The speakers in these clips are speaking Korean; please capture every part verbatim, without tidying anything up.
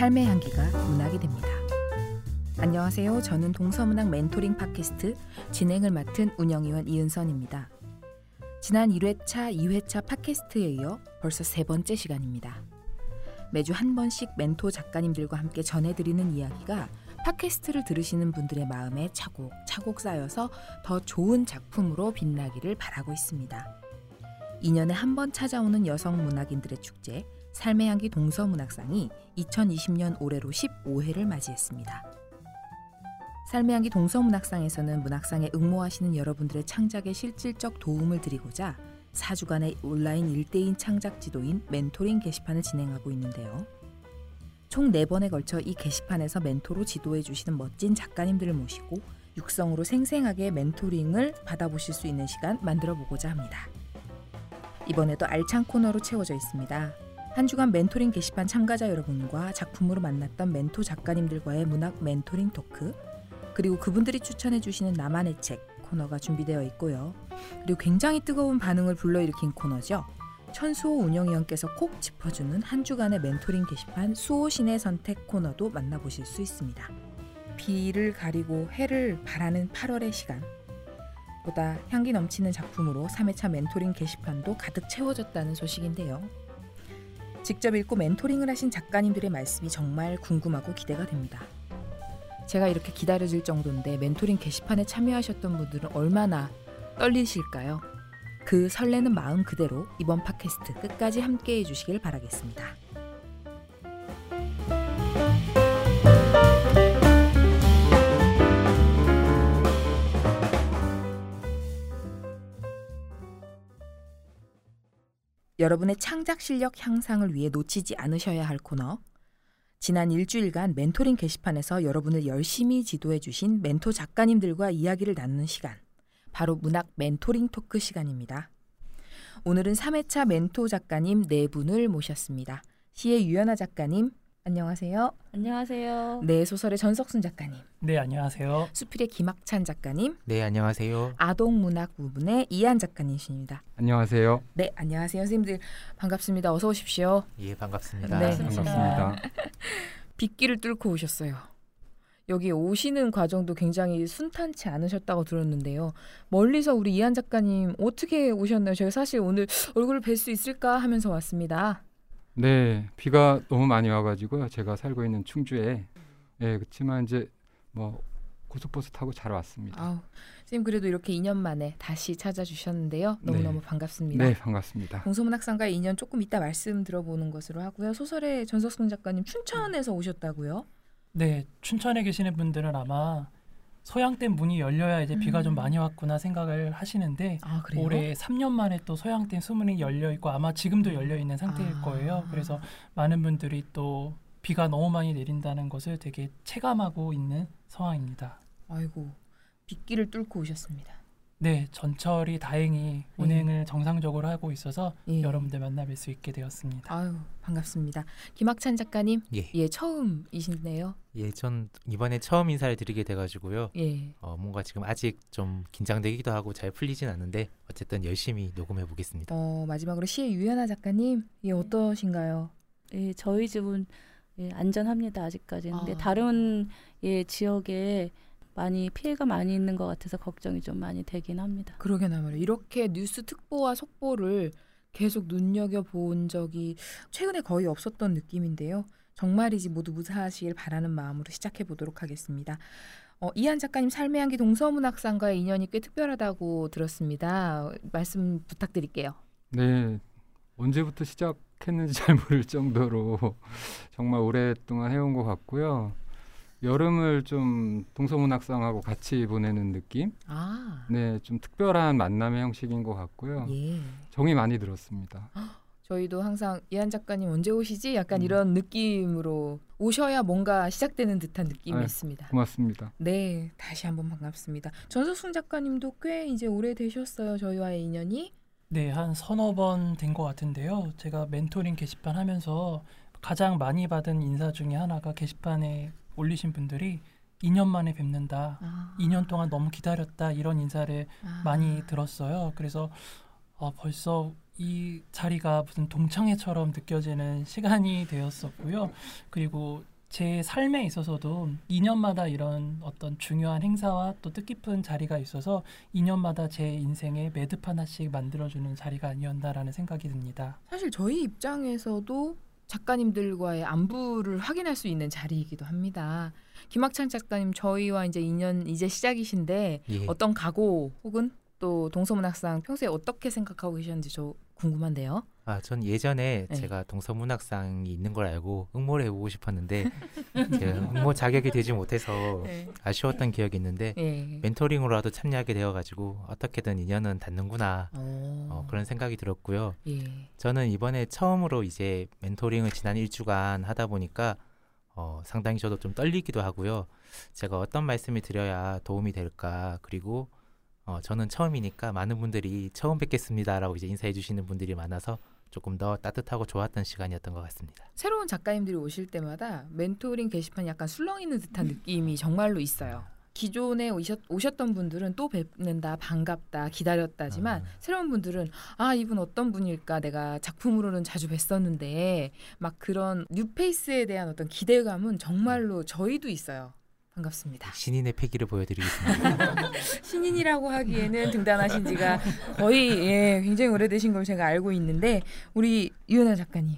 삶의 향기가 문학이 됩니다. 안녕하세요. 저는 동서문학 멘토링 팟캐스트 진행을 맡은 운영위원 이은선입니다. 지난 일 회차, 이 회차 팟캐스트에 이어 벌써 세 번째 시간입니다. 매주 한 번씩 멘토 작가님들과 함께 전해드리는 이야기가 팟캐스트를 들으시는 분들의 마음에 차곡차곡 쌓여서 더 좋은 작품으로 빛나기를 바라고 있습니다. 이 년에 한 번 찾아오는 여성 문학인들의 축제 삶의 향기 동서문학상이 이천이십 년 올해로 십오 회를 맞이했습니다. 삶의 향기 동서문학상에서는 문학상에 응모하시는 여러분들의 창작에 실질적 도움을 드리고자 사 주간의 온라인 일 대일 창작 지도인 멘토링 게시판을 진행하고 있는데요. 총 네 번에 걸쳐 이 게시판에서 멘토로 지도해 주시는 멋진 작가님들을 모시고 육성으로 생생하게 멘토링을 받아보실 수 있는 시간 만들어 보고자 합니다. 이번에도 알찬 코너로 채워져 있습니다. 한 주간 멘토링 게시판 참가자 여러분과 작품으로 만났던 멘토 작가님들과의 문학 멘토링 토크, 그리고 그분들이 추천해 주시는 나만의 책 코너가 준비되어 있고요. 그리고 굉장히 뜨거운 반응을 불러일으킨 코너죠. 천수호 운영위원께서 꼭 짚어주는 한 주간의 멘토링 게시판 수호신의 선택 코너도 만나보실 수 있습니다. 비를 가리고 해를 바라는 팔월의 시간, 보다 향기 넘치는 작품으로 삼 회차 멘토링 게시판도 가득 채워졌다는 소식인데요. 직접 읽고 멘토링을 하신 작가님들의 말씀이 정말 궁금하고 기대가 됩니다. 제가 이렇게 기다려질 정도인데 멘토링 게시판에 참여하셨던 분들은 얼마나 떨리실까요? 그 설레는 마음 그대로 이번 팟캐스트 끝까지 함께해 주시길 바라겠습니다. 여러분의 창작 실력 향상을 위해 놓치지 않으셔야 할 코너, 지난 일주일간 멘토링 게시판에서 여러분을 열심히 지도해 주신 멘토 작가님들과 이야기를 나누는 시간, 바로 문학 멘토링 토크 시간입니다. 오늘은 삼 회차 멘토 작가님 네 분을 모셨습니다. 시의 유연아 작가님, 안녕하세요. 안녕하세요. 네, 소설의 전석순 작가님. 네, 안녕하세요. 수필의 김학찬 작가님. 네, 안녕하세요. 아동문학 부분의 이한 작가님이십니다. 안녕하세요. 네, 안녕하세요. 선생님들 반갑습니다. 어서 오십시오. 예, 반갑습니다. 네, 반갑습니다. 빗길을 뚫고 오셨어요. 여기 오시는 과정도 굉장히 순탄치 않으셨다고 들었는데요. 멀리서 우리 이한 작가님 어떻게 오셨나요? 제가 사실 오늘 얼굴을 뵐 수 있을까 하면서 왔습니다. 네, 비가 너무 많이 와가지고 제가 살고 있는 충주에, 예, 그렇지만 이제 뭐 고속버스 타고 잘 왔습니다. 아우, 선생님 그래도 이렇게 이 년 만에 다시 찾아주셨는데요. 너무너무 네. 반갑습니다. 네, 반갑습니다. 동서문학상과의 인연 조금 이따 말씀 들어보는 것으로 하고요. 소설의 전석순 작가님 춘천에서 오셨다고요? 네, 춘천에 계시는 분들은 아마 소양댐 문이 열려야 이제 비가 음. 좀 많이 왔구나 생각을 하시는데, 아, 그래요? 올해 삼 년 만에 또 소양댐 수문이 열려 있고 아마 지금도 열려 있는 상태일 아. 거예요. 그래서 많은 분들이 또 비가 너무 많이 내린다는 것을 되게 체감하고 있는 상황입니다. 아이고, 빗길을 뚫고 오셨습니다. 네, 전철이 다행히 운행을 정상적으로 하고 있어서 예. 여러분들 만나뵐 수 있게 되었습니다. 아유, 반갑습니다. 김학찬 작가님, 예, 예, 처음이신데요. 예, 전 이번에 처음 인사를 드리게 돼가지고요. 예. 어, 뭔가 지금 아직 좀 긴장되기도 하고 잘 풀리진 않는데 어쨌든 열심히 녹음해 보겠습니다. 어, 마지막으로 시의 유연아 작가님, 예, 어떠신가요? 예, 저희 집은 예, 안전합니다 아직까지는. 근데 아. 다른 예, 지역에 많이 피해가 많이 있는 것 같아서 걱정이 좀 많이 되긴 합니다. 그러게나 말이에요. 이렇게 뉴스 특보와 속보를 계속 눈여겨본 적이 최근에 거의 없었던 느낌인데요. 정말이지 모두 무사하시길 바라는 마음으로 시작해 보도록 하겠습니다. 어, 이한 작가님 삶의 향기 동서문학상과의 인연이 꽤 특별하다고 들었습니다. 말씀 부탁드릴게요. 네, 언제부터 시작했는지 잘 모를 정도로 정말 오랫동안 해온 것 같고요. 여름을 좀 동서문학상하고 같이 보내는 느낌? 아, 네, 좀 특별한 만남의 형식인 것 같고요. 예. 정이 많이 들었습니다. 저희도 항상 이한 작가님 언제 오시지? 약간 음. 이런 느낌으로 오셔야 뭔가 시작되는 듯한 느낌이 아유, 있습니다. 고맙습니다. 네, 다시 한번 반갑습니다. 전석순 작가님도 꽤 이제 오래 되셨어요. 저희와의 인연이. 네, 한 서너 번 된 것 같은데요. 제가 멘토링 게시판 하면서 가장 많이 받은 인사 중에 하나가 게시판에 올리신 분들이 이 년 만에 뵙는다. 아. 이 년 동안 너무 기다렸다. 이런 인사를 아. 많이 들었어요. 그래서 어, 벌써 이 자리가 무슨 동창회처럼 느껴지는 시간이 되었었고요. 그리고 제 삶에 있어서도 이 년마다 이런 어떤 중요한 행사와 또 뜻깊은 자리가 있어서 이 년마다 제 인생에 매듭 하나씩 만들어주는 자리가 아니었나라는 생각이 듭니다. 사실 저희 입장에서도 작가님들과의 안부를 확인할 수 있는 자리이기도 합니다. 김학찬 작가님, 저희와 이제 이 년 이제 시작이신데 예. 어떤 각오 혹은 또 동서문학상 평소에 어떻게 생각하고 계셨는지 저 궁금한데요. 아, 전 예전에 네. 제가 동서문학상이 있는 걸 알고 응모를 해보고 싶었는데 제가 응모 자격이 되지 못해서 네. 아쉬웠던 기억이 있는데 예. 멘토링으로라도 참여하게 되어가지고 어떻게든 인연은 닿는구나 오. 어, 그런 생각이 들었고요. 예. 저는 이번에 처음으로 이제 멘토링을 지난 일주간 하다 보니까 어, 상당히 저도 좀 떨리기도 하고요. 제가 어떤 말씀을 드려야 도움이 될까, 그리고 어, 저는 처음이니까 많은 분들이 처음 뵙겠습니다라고 이제 인사해 주시는 분들이 많아서 조금 더 따뜻하고 좋았던 시간이었던 것 같습니다. 새로운 작가님들이 오실 때마다 멘토링 게시판이 약간 술렁이는 듯한 느낌이 정말로 있어요. 기존에 오셨, 오셨던 분들은 또 뵙는다, 반갑다, 기다렸다지만 아. 새로운 분들은 아, 이분 어떤 분일까, 내가 작품으로는 자주 뵀었는데 막 그런 뉴페이스에 대한 어떤 기대감은 정말로 저희도 있어요. 반갑습니다. 신인의 패기를 보여드리겠습니다. 신인이라고 하기에는 등단하신 지가 거의 예, 굉장히 오래되신 걸 제가 알고 있는데 우리 이은하 작가님.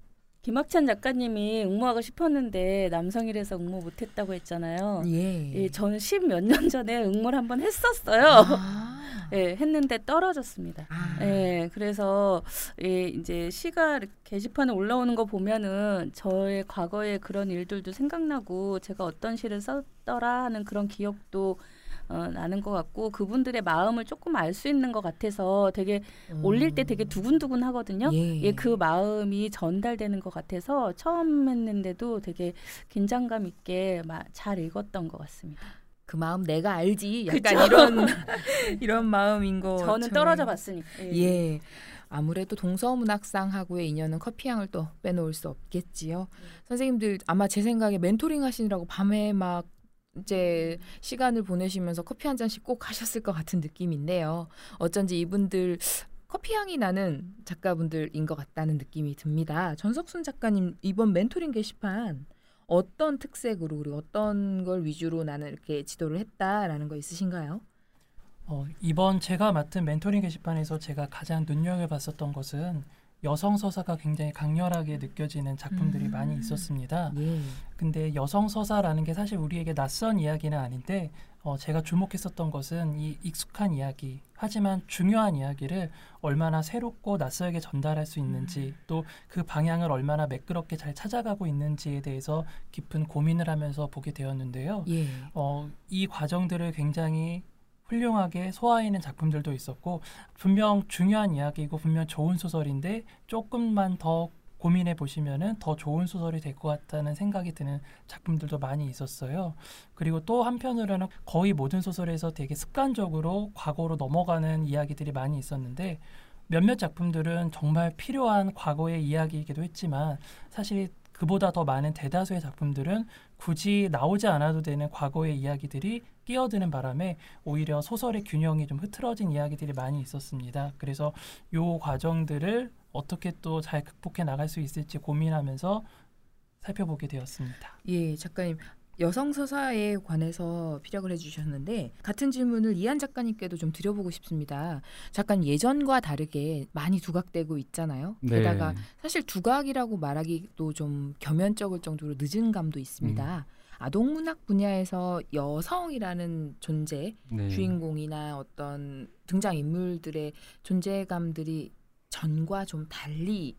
김학찬 작가님이 응모하고 싶었는데 남성이라서 응모 못했다고 했잖아요. 예. 예, 저는 십몇 년 전에 응모를 한번 했었어요. 아. 예, 했는데 떨어졌습니다. 아. 예, 그래서 예, 이제 시가 게시판에 올라오는 거 보면은 저의 과거의 그런 일들도 생각나고 제가 어떤 시를 썼더라 하는 그런 기억도 어, 나는 것 같고 그분들의 마음을 조금 알 수 있는 것 같아서 되게 음. 올릴 때 되게 두근두근 하거든요. 예. 예, 그 마음이 전달되는 것 같아서 처음 했는데도 되게 긴장감 있게 마, 잘 읽었던 것 같습니다. 그 마음 내가 알지. 약간 그쵸? 이런 이런 마음인 거. 저는 떨어져 봤으니까. 예. 예. 아무래도 동서문학상하고의 인연은 커피향을 또 빼놓을 수 없겠지요. 음. 선생님들 아마 제 생각에 멘토링 하시느라고 밤에 막 이제 시간을 보내시면서 커피 한 잔씩 꼭 하셨을 것 같은 느낌인데요. 어쩐지 이분들 커피향이 나는 작가분들인 것 같다는 느낌이 듭니다. 전석순 작가님, 이번 멘토링 게시판 어떤 특색으로 그리고 어떤 걸 위주로 나는 이렇게 지도를 했다라는 거 있으신가요? 어, 이번 제가 맡은 멘토링 게시판에서 제가 가장 눈여겨봤었던 것은 여성 서사가 굉장히 강렬하게 느껴지는 작품들이 음. 많이 있었습니다. 예. 근데 여성 서사라는 게 사실 우리에게 낯선 이야기는 아닌데 어, 제가 주목했었던 것은 이 익숙한 이야기, 하지만 중요한 이야기를 얼마나 새롭고 낯설게 전달할 수 있는지, 또 그 방향을 얼마나 매끄럽게 잘 찾아가고 있는지에 대해서 깊은 고민을 하면서 보게 되었는데요. 예. 어, 이 과정들을 굉장히 훌륭하게 소화해낸 작품들도 있었고, 분명 중요한 이야기이고 분명 좋은 소설인데 조금만 더 고민해 보시면은 더 좋은 소설이 될 것 같다는 생각이 드는 작품들도 많이 있었어요. 그리고 또 한편으로는 거의 모든 소설에서 되게 습관적으로 과거로 넘어가는 이야기들이 많이 있었는데, 몇몇 작품들은 정말 필요한 과거의 이야기이기도 했지만 사실 그보다 더 많은 대다수의 작품들은 굳이 나오지 않아도 되는 과거의 이야기들이 끼어드는 바람에 오히려 소설의 균형이 좀 흐트러진 이야기들이 많이 있었습니다. 그래서 요 과정들을 어떻게 또 잘 극복해 나갈 수 있을지 고민하면서 살펴보게 되었습니다. 예, 작가님. 여성 서사에 관해서 피력을 해주셨는데 같은 질문을 이한 작가님께도 좀 드려보고 싶습니다. 작가님, 예전과 다르게 많이 두각되고 있잖아요. 네. 게다가 사실 두각이라고 말하기도 좀 겸연쩍을 정도로 늦은 감도 있습니다. 음. 아동문학 분야에서 여성이라는 존재, 네. 주인공이나 어떤 등장인물들의 존재감들이 전과 좀 달리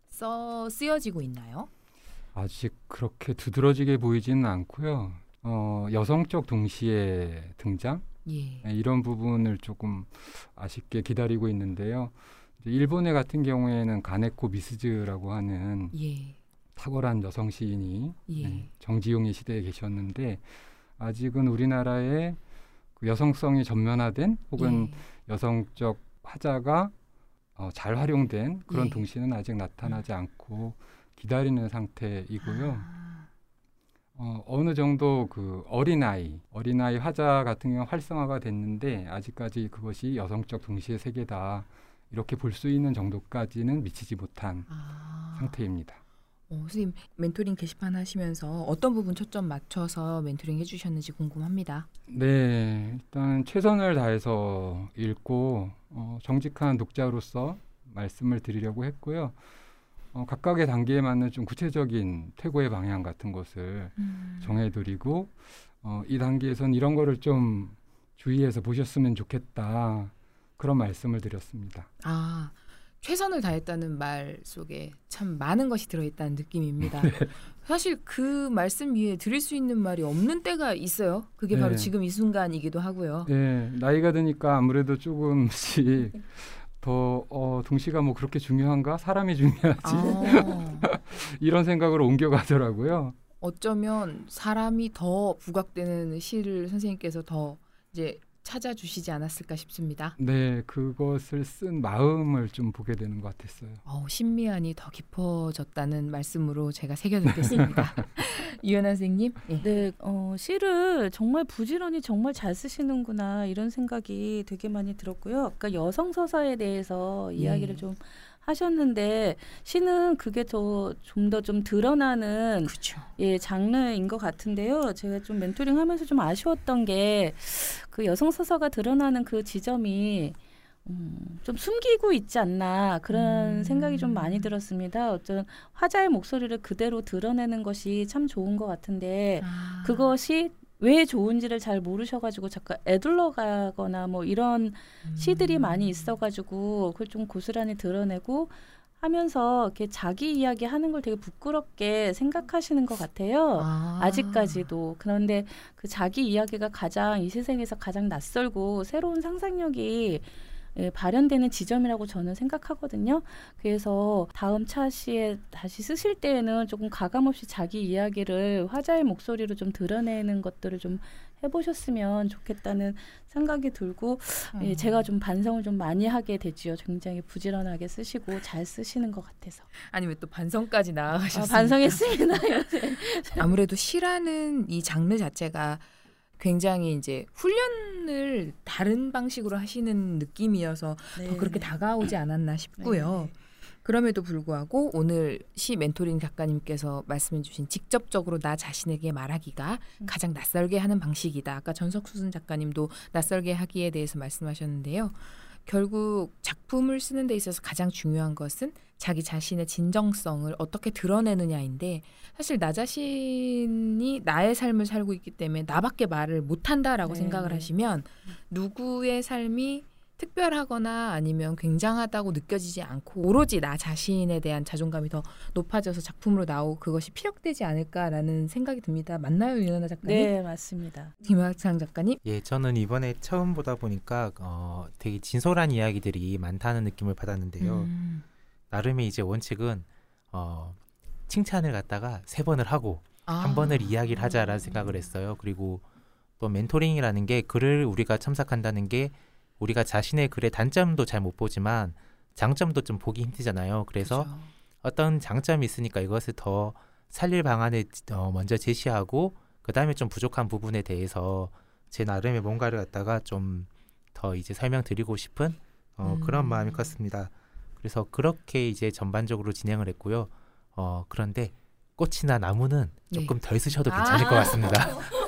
써 쓰여지고 있나요? 아직 그렇게 두드러지게 보이지는 않고요. 어, 여성적 동시에 등장 예. 네, 이런 부분을 조금 아쉽게 기다리고 있는데요. 이제 일본의 같은 경우에는 가네코 미스즈라고 하는 예. 탁월한 여성 시인이 예. 네, 정지용의 시대에 계셨는데 아직은 우리나라의 그 여성성이 전면화된 혹은 예. 여성적 화자가 어, 잘 활용된 그런 예. 동시는 아직 나타나지 않고 기다리는 상태이고요. 아. 어, 어느 정도 그 어린아이, 어린아이 화자 같은 경우 활성화가 됐는데 아직까지 그것이 여성적 동시의 세계다 이렇게 볼 수 있는 정도까지는 미치지 못한 아. 상태입니다. 어, 선생님 멘토링 게시판 하시면서 어떤 부분 초점 맞춰서 멘토링 해주셨는지 궁금합니다. 네, 일단 최선을 다해서 읽고 어, 정직한 독자로서 말씀을 드리려고 했고요. 어, 각각의 단계에 맞는 좀 구체적인 퇴고의 방향 같은 것을 음. 정해드리고 어, 이 단계에선 이런 거를 좀 주의해서 보셨으면 좋겠다. 그런 말씀을 드렸습니다. 아, 최선을 다했다는 말 속에 참 많은 것이 들어있다는 느낌입니다. 네. 사실 그 말씀 위에 드릴 수 있는 말이 없는 때가 있어요. 그게 바로 네. 지금 이 순간이기도 하고요. 네, 나이가 드니까 아무래도 조금씩 더 어, 동시가 뭐 그렇게 중요한가? 사람이 중요하지? 아, 이런 생각으로 옮겨가더라고요. 어쩌면 사람이 더 부각되는 시를 선생님께서 더 이제 찾아주시지 않았을까 싶습니다. 네, 그것을 쓴 마음을 좀 보게 되는 것 같았어요. 어, 신미안이 더 깊어졌다는 말씀으로 제가 새겨듣겠습니다. 유연아 선생님. 예. 네, 어, 시를 정말 부지런히 정말 잘 쓰시는구나 이런 생각이 되게 많이 들었고요. 아까 여성 서사에 대해서 이야기를 예. 좀 하셨는데 시는 그게 더 좀 더 좀 드러나는 그렇죠. 예, 장르인 것 같은데요. 제가 좀 멘토링 하면서 좀 아쉬웠던 게 그 여성 서사가 드러나는 그 지점이 음, 좀 숨기고 있지 않나 그런 음. 생각이 좀 많이 들었습니다. 어떤 화자의 목소리를 그대로 드러내는 것이 참 좋은 것 같은데 아. 그것이 왜 좋은지를 잘 모르셔가지고 잠깐 애둘러 가거나 뭐 이런 음. 시들이 많이 있어가지고 그걸 좀 고스란히 드러내고 하면서 이렇게 자기 이야기 하는 걸 되게 부끄럽게 생각하시는 것 같아요. 아. 아직까지도. 그런데 그 자기 이야기가 가장 이 세상에서 가장 낯설고 새로운 상상력이 예, 발현되는 지점이라고 저는 생각하거든요. 그래서 다음 차시에 다시 쓰실 때에는 조금 가감없이 자기 이야기를 화자의 목소리로 좀 드러내는 것들을 좀 해보셨으면 좋겠다는 생각이 들고 음. 예, 제가 좀 반성을 좀 많이 하게 되지요. 굉장히 부지런하게 쓰시고 잘 쓰시는 것 같아서. 아니 왜 또 반성까지 아, 나아가셨습니까? 반성했습니다. 아무래도 시라는 이 장르 자체가 굉장히 이제 훈련을 다른 방식으로 하시는 느낌이어서 더 그렇게 다가오지 않았나 싶고요. 네. 그럼에도 불구하고 오늘 시 멘토링 작가님께서 말씀해 주신 직접적으로 나 자신에게 말하기가 음. 가장 낯설게 하는 방식이다. 아까 전석수순 작가님도 낯설게 하기에 대해서 말씀하셨는데요. 결국 작품을 쓰는 데 있어서 가장 중요한 것은 자기 자신의 진정성을 어떻게 드러내느냐인데 사실 나 자신이 나의 삶을 살고 있기 때문에 나밖에 말을 못한다라고 네, 생각을 네. 하시면 누구의 삶이 특별하거나 아니면 굉장하다고 느껴지지 않고 오로지 나 자신에 대한 자존감이 더 높아져서 작품으로 나오고 그것이 피력되지 않을까라는 생각이 듭니다. 맞나요, 유연아 작가님? 네, 맞습니다. 김학창 작가님? 예, 저는 이번에 처음 보다 보니까 어, 되게 진솔한 이야기들이 많다는 느낌을 받았는데요. 음. 나름의 이제 원칙은 어, 칭찬을 갖다가 세 번을 하고 아. 한 번을 이야기를 하자라는 생각을 했어요. 그리고 또 멘토링이라는 게 글을 우리가 첨삭한다는 게 우리가 자신의 글의 단점도 잘 못 보지만 장점도 좀 보기 힘들잖아요. 그래서 그렇죠. 어떤 장점이 있으니까 이것을 더 살릴 방안을 어, 먼저 제시하고 그 다음에 좀 부족한 부분에 대해서 제 나름의 뭔가를 갖다가 좀 더 이제 설명드리고 싶은 어, 음. 그런 마음이 컸습니다. 그래서 그렇게 이제 전반적으로 진행을 했고요. 어, 그런데 꽃이나 나무는 네. 조금 덜 쓰셔도 아. 괜찮을 것 같습니다.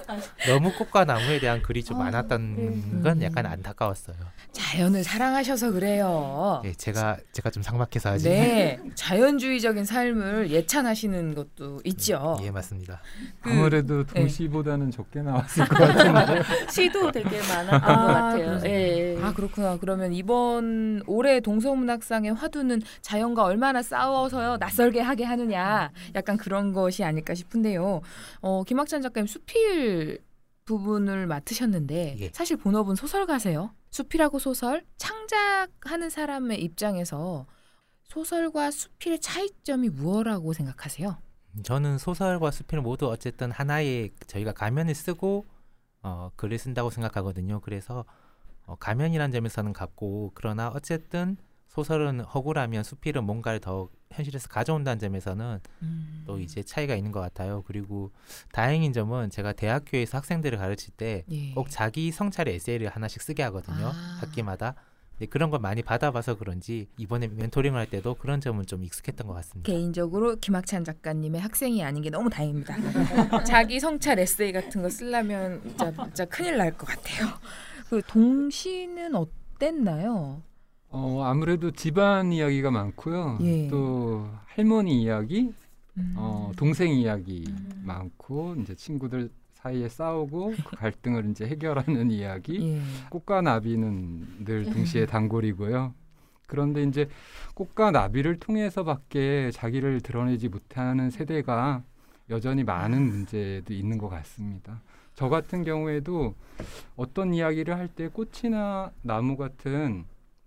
너무 꽃과 나무에 대한 글이 좀 아, 많았던 네. 건 약간 안타까웠어요. 자연을 사랑하셔서 그래요. 예, 제가 제가 좀 삭막해서 하지. 네, 자연주의적인 삶을 예찬하시는 것도 있죠. 예, 맞습니다. 그- 아무래도 네. 동시보다는 적게 나왔을 것 같은데. 시도 되게 많았던 아, 것 같아요. 그러세요? 예, 예. 아 그렇구나. 그러면 이번 올해 동서문학상의 화두는 자연과 얼마나 싸워서요 낯설게 하게 하느냐, 약간 그런 것이 아닐까 싶은데요. 어, 김학찬 작가님 수필 부분을 맡으셨는데 예. 사실 본업은 소설가세요. 수필하고 소설 창작하는 사람의 입장에서 소설과 수필의 차이점이 무엇이라고 생각하세요? 저는 소설과 수필 모두 어쨌든 하나의 저희가 가면을 쓰고 어, 글을 쓴다고 생각하거든요. 그래서 어, 가면이란 점에서는 같고 그러나 어쨌든 소설은 허구라면 수필은 뭔가를 더 현실에서 가져온다는 점에서는 음. 또 이제 차이가 있는 것 같아요. 그리고 다행인 점은 제가 대학교에서 학생들을 가르칠 때 꼭 예. 자기 성찰의 에세이를 하나씩 쓰게 하거든요. 아. 학기마다. 네, 그런 걸 많이 받아봐서 그런지 이번에 멘토링을 할 때도 그런 점은 좀 익숙했던 것 같습니다. 개인적으로 김학찬 작가님의 학생이 아닌 게 너무 다행입니다. 자기 성찰 에세이 같은 거 쓰려면 진짜, 진짜 큰일 날 것 같아요. 그 동시는 어땠나요? 어, 아무래도 집안 이야기가 많고요. 예. 또 할머니 이야기, 음. 어, 동생 이야기 음. 많고 이제 친구들 사이에 싸우고 그 갈등을 이제 해결하는 이야기. 예. 꽃과 나비는 늘 동시에 단골이고요. 그런데 이제 꽃과 나비를 통해서밖에 자기를 드러내지 못하는 세대가 여전히 많은 문제도 있는 것 같습니다. 저 같은 경우에도 어떤 이야기를 할 때 꽃이나 나무 같은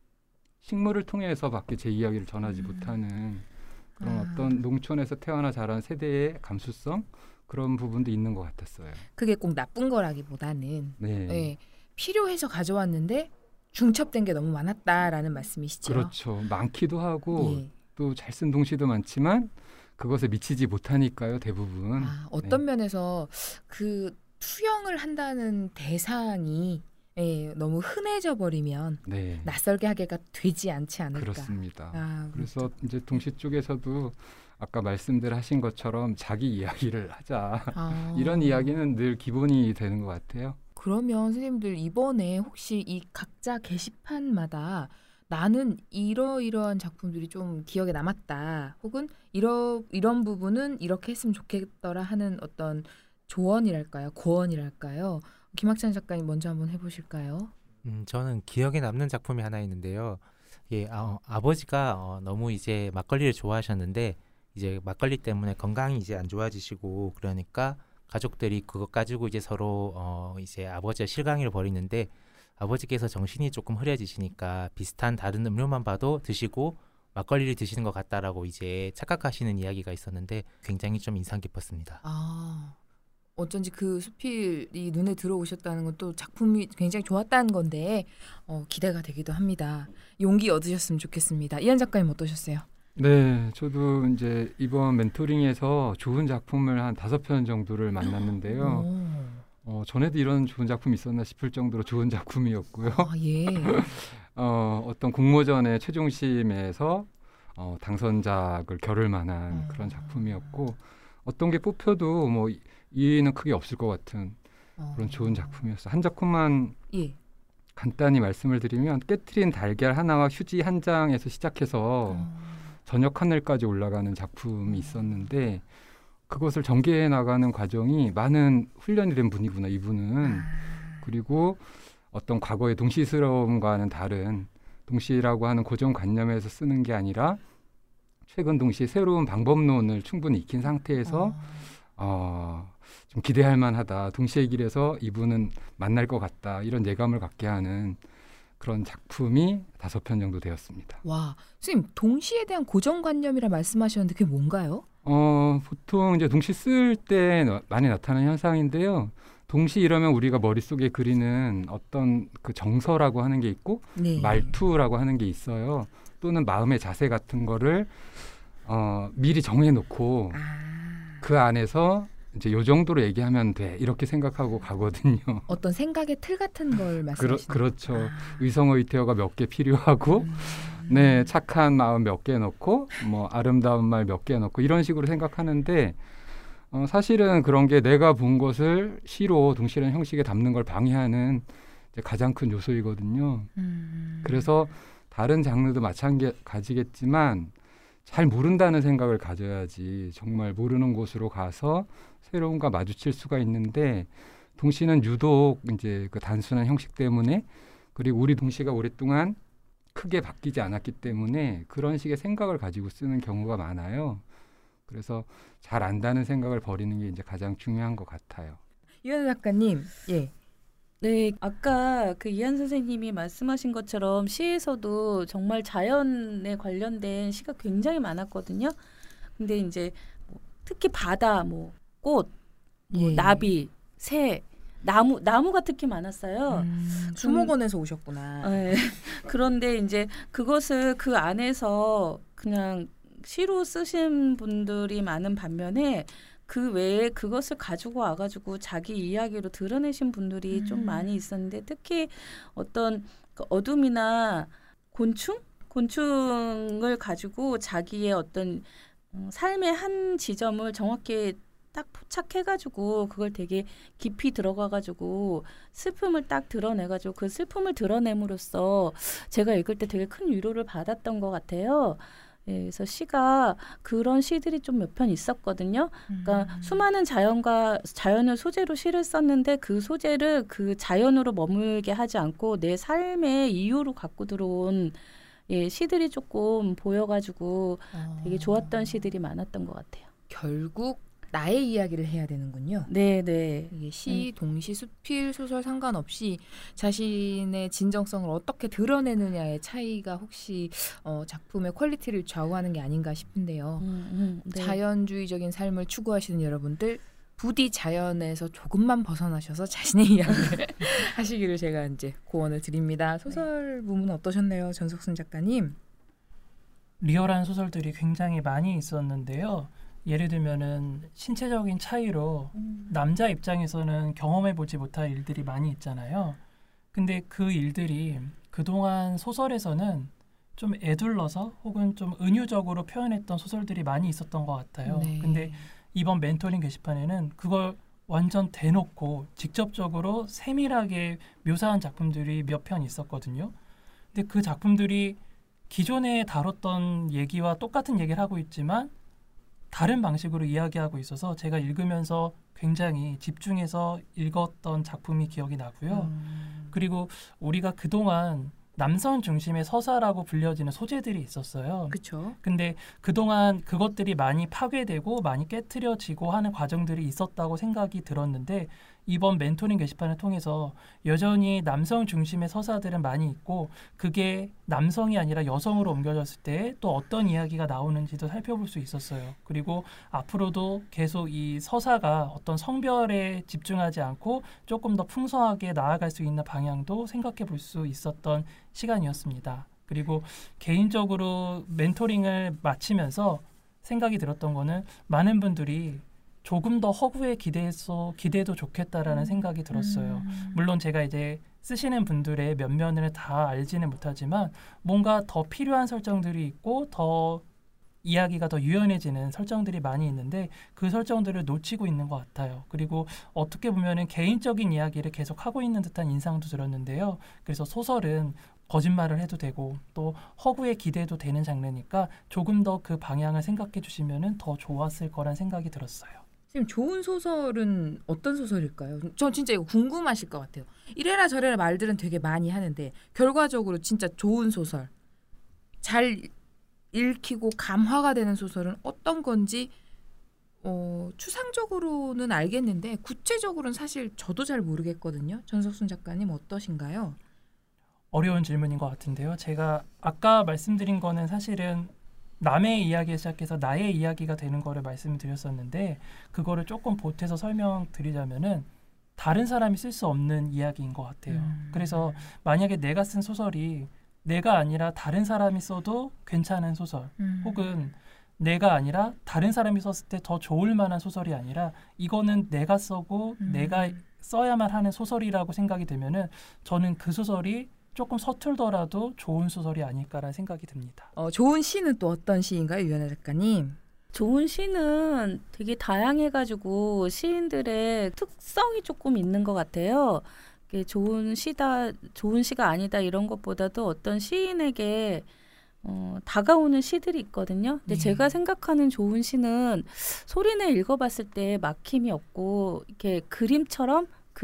식물을 통해서밖에 제 이야기를 전하지 음. 못하는 그런 아. 어떤 농촌에서 태어나 자란 세대의 감수성 그런 부분도 있는 것 같았어요. 그게 꼭 나쁜 거라기보다는 네, 예, 필요해서 가져왔는데 중첩된 게 너무 많았다라는 말씀이시죠. 그렇죠. 많기도 하고 예. 또 잘 쓴 동시도 많지만 그것에 미치지 못하니까요, 대부분. 아, 어떤 네. 면에서 그 투영을 한다는 대상이 예, 너무 흔해져 버리면 네, 낯설게 하게가 되지 않지 않을까. 그렇습니다. 아, 그래서 이제 동시 쪽에서도 아까 말씀들 하신 것처럼 자기 이야기를 하자. 아. 이런 이야기는 늘 기본이 되는 것 같아요. 그러면 선생님들 이번에 혹시 이 각자 게시판마다 나는 이러이러한 작품들이 좀 기억에 남았다. 혹은 이러, 이런 부분은 이렇게 했으면 좋겠더라 하는 어떤 조언이랄까요? 고언이랄까요? 김학찬 작가님 먼저 한번 해보실까요? 음, 저는 기억에 남는 작품이 하나 있는데요. 예, 아, 아버지가 어, 너무 이제 막걸리를 좋아하셨는데 이제 막걸리 때문에 건강이 이제 안 좋아지시고 그러니까 가족들이 그것 가지고 이제 서로 어, 이제 아버지와 실강이를 벌이는데 아버지께서 정신이 조금 흐려지시니까 비슷한 다른 음료만 봐도 드시고 막걸리를 드시는 것 같다라고 이제 착각하시는 이야기가 있었는데 굉장히 좀 인상 깊었습니다. 아, 어쩐지 그 수필이 눈에 들어오셨다는 건 또 작품이 굉장히 좋았다는 건데 어, 기대가 되기도 합니다. 용기 얻으셨으면 좋겠습니다. 이한 작가님 어떠셨어요? 네, 저도 이제 이번 멘토링에서 좋은 작품을 한 다섯 편 정도를 만났는데요. 오. 어, 전에도 이런 좋은 작품이 있었나 싶을 정도로 좋은 작품이었고요. 아, 예. 어, 어떤 공모전의 최종심에서 어, 당선작을 겨룰 만한 음. 그런 작품이었고 어떤 게 뽑혀도 뭐 이의는 크게 없을 것 같은 그런 좋은 작품이었어요. 한 작품만 예. 간단히 말씀을 드리면 깨트린 달걀 하나와 휴지 한 장에서 시작해서 어. 저녁 하늘까지 올라가는 작품이 있었는데 그것을 전개해 나가는 과정이 많은 훈련이 된 분이구나 이분은. 아. 그리고 어떤 과거의 동시스러움과는 다른 동시라고 하는 고정관념에서 쓰는 게 아니라 최근 동시에 새로운 방법론을 충분히 익힌 상태에서 어. 어, 좀 기대할 만하다. 동시의 길에서 이분은 만날 것 같다. 이런 예감을 갖게 하는 그런 작품이 다섯 편 정도 되었습니다. 와, 선생님 동시에 대한 고정관념이라 말씀하셨는데 그게 뭔가요? 어, 보통 이제 동시 쓸 때 많이 나타나는 현상인데요. 동시 이러면 우리가 머릿속에 그리는 어떤 그 정서라고 하는 게 있고 네. 말투라고 하는 게 있어요. 또는 마음의 자세 같은 거를 어, 미리 정해놓고 아. 그 안에서 이제 요 정도로 얘기하면 돼 이렇게 생각하고 가거든요. 어떤 생각의 틀 같은 걸 그러, 말씀하시는 그렇죠. 아. 의성어의태어가 몇 개 필요하고 음. 네 착한 마음 몇 개 넣고 뭐 아름다운 말 몇 개 넣고 이런 식으로 생각하는데 어, 사실은 그런 게 내가 본 것을 시로 동시라는 형식에 담는 걸 방해하는 이제 가장 큰 요소이거든요. 음. 그래서 다른 장르도 마찬가지겠지만 잘 모른다는 생각을 가져야지 정말 모르는 곳으로 가서 새로운가 마주칠 수가 있는데 동시는 유독 이제 그 단순한 형식 때문에 그리고 우리 동시가 오랫동안 크게 바뀌지 않았기 때문에 그런 식의 생각을 가지고 쓰는 경우가 많아요. 그래서 잘 안다는 생각을 버리는 게 이제 가장 중요한 것 같아요. 이현 작가님, 예. 네, 아까 그 이한 선생님이 말씀하신 것처럼 시에서도 정말 자연에 관련된 시가 굉장히 많았거든요. 근데 이제 뭐 특히 바다, 뭐 꽃, 뭐 예. 나비, 새, 나무, 나무가 특히 많았어요. 음, 수목원에서 오셨구나. 네. 그런데 이제 그것을 그 안에서 그냥 시로 쓰신 분들이 많은 반면에 그 외에 그것을 가지고 와가지고 자기 이야기로 드러내신 분들이 음. 좀 많이 있었는데 특히 어떤 그 어둠이나 곤충? 곤충을 가지고 자기의 어떤 어, 삶의 한 지점을 정확히 딱 포착해가지고 그걸 되게 깊이 들어가가지고 슬픔을 딱 드러내가지고 그 슬픔을 드러냄으로써 제가 읽을 때 되게 큰 위로를 받았던 것 같아요. 예, 그래서 시가 그런 시들이 좀 몇 편 있었거든요. 그러니까 음. 수많은 자연과 자연을 소재로 시를 썼는데 그 소재를 그 자연으로 머물게 하지 않고 내 삶의 이유로 갖고 들어온 예, 시들이 조금 보여가지고 어. 되게 좋았던 시들이 많았던 것 같아요. 결국 나의 이야기를 해야 되는군요. 네, 네. 이게 시, 동시, 수필, 소설 상관없이 자신의 진정성을 어떻게 드러내느냐의 차이가 혹시 어, 작품의 퀄리티를 좌우하는 게 아닌가 싶은데요. 음, 음, 네. 자연주의적인 삶을 추구하시는 여러분들 부디 자연에서 조금만 벗어나셔서 자신의 이야기를 하시기를 제가 이제 고언을 드립니다. 소설 부분 어떠셨나요, 전석순 작가님? 리얼한 소설들이 굉장히 많이 있었는데요. 예를 들면은 신체적인 차이로 음. 남자 입장에서는 경험해보지 못할 일들이 많이 있잖아요. 근데 그 일들이 그동안 소설에서는 좀 애둘러서 혹은 좀 은유적으로 표현했던 소설들이 많이 있었던 것 같아요. 네. 근데 이번 멘토링 게시판에는 그걸 완전 대놓고 직접적으로 세밀하게 묘사한 작품들이 몇 편 있었거든요. 근데 그 작품들이 기존에 다뤘던 얘기와 똑같은 얘기를 하고 있지만 다른 방식으로 이야기하고 있어서 제가 읽으면서 굉장히 집중해서 읽었던 작품이 기억이 나고요. 음. 그리고 우리가 그동안 남성 중심의 서사라고 불려지는 소재들이 있었어요. 그렇죠. 근데 그동안 그것들이 많이 파괴되고 많이 깨트려지고 하는 과정들이 있었다고 생각이 들었는데 이번 멘토링 게시판을 통해서 여전히 남성 중심의 서사들은 많이 있고 그게 남성이 아니라 여성으로 옮겨졌을 때 또 어떤 이야기가 나오는지도 살펴볼 수 있었어요. 그리고 앞으로도 계속 이 서사가 어떤 성별에 집중하지 않고 조금 더 풍성하게 나아갈 수 있는 방향도 생각해 볼 수 있었던 시간이었습니다. 그리고 개인적으로 멘토링을 마치면서 생각이 들었던 거는 많은 분들이 조금 더 허구에 기대해서 기대도 좋겠다라는 음. 생각이 들었어요. 음. 물론 제가 이제 쓰시는 분들의 면면을 다 알지는 못하지만 뭔가 더 필요한 설정들이 있고 더 이야기가 더 유연해지는 설정들이 많이 있는데 그 설정들을 놓치고 있는 것 같아요. 그리고 어떻게 보면은 개인적인 이야기를 계속 하고 있는 듯한 인상도 들었는데요. 그래서 소설은 거짓말을 해도 되고 또 허구에 기대도 되는 장르니까 조금 더 그 방향을 생각해 주시면은 더 좋았을 거란 생각이 들었어요. 지금 좋은 소설은 어떤 소설일까요? 저 진짜 이거 궁금하실 것 같아요. 이래라 저래라 말들은 되게 많이 하는데 결과적으로 진짜 좋은 소설, 잘 읽히고 감화가 되는 소설은 어떤 건지 어, 추상적으로는 알겠는데 구체적으로는 사실 저도 잘 모르겠거든요. 전석순 작가님 어떠신가요? 어려운 질문인 것 같은데요. 제가 아까 말씀드린 거는 사실은 남의 이야기에 시작해서 나의 이야기가 되는 거를 말씀드렸었는데 그거를 조금 보태서 설명드리자면은 다른 사람이 쓸 수 없는 이야기인 것 같아요. 음. 그래서 만약에 내가 쓴 소설이 내가 아니라 다른 사람이 써도 괜찮은 소설 음. 혹은 내가 아니라 다른 사람이 썼을 때 더 좋을 만한 소설이 아니라 이거는 내가 써고 음. 내가 써야만 하는 소설이라고 생각이 되면은 저는 그 소설이 조금 서툴더라도 좋은 소설이 아닐까라는 생각이 듭니다. 어, 좋은 시는 또 어떤 시인가요, 유연아 작가님? 좋은 시는 되게 다양해가지고 시인들의 특성이 조금 있는 것 같아요. 좋은 시다, 좋은 시가 아니다 이런 것보다도 어떤 시인에게 어, 다가오는 시들이 있거든요. 근데 네. 제가 생각하는 좋은 시는 소리내 읽어봤을 때 막힘이 없고 이렇게 그림처럼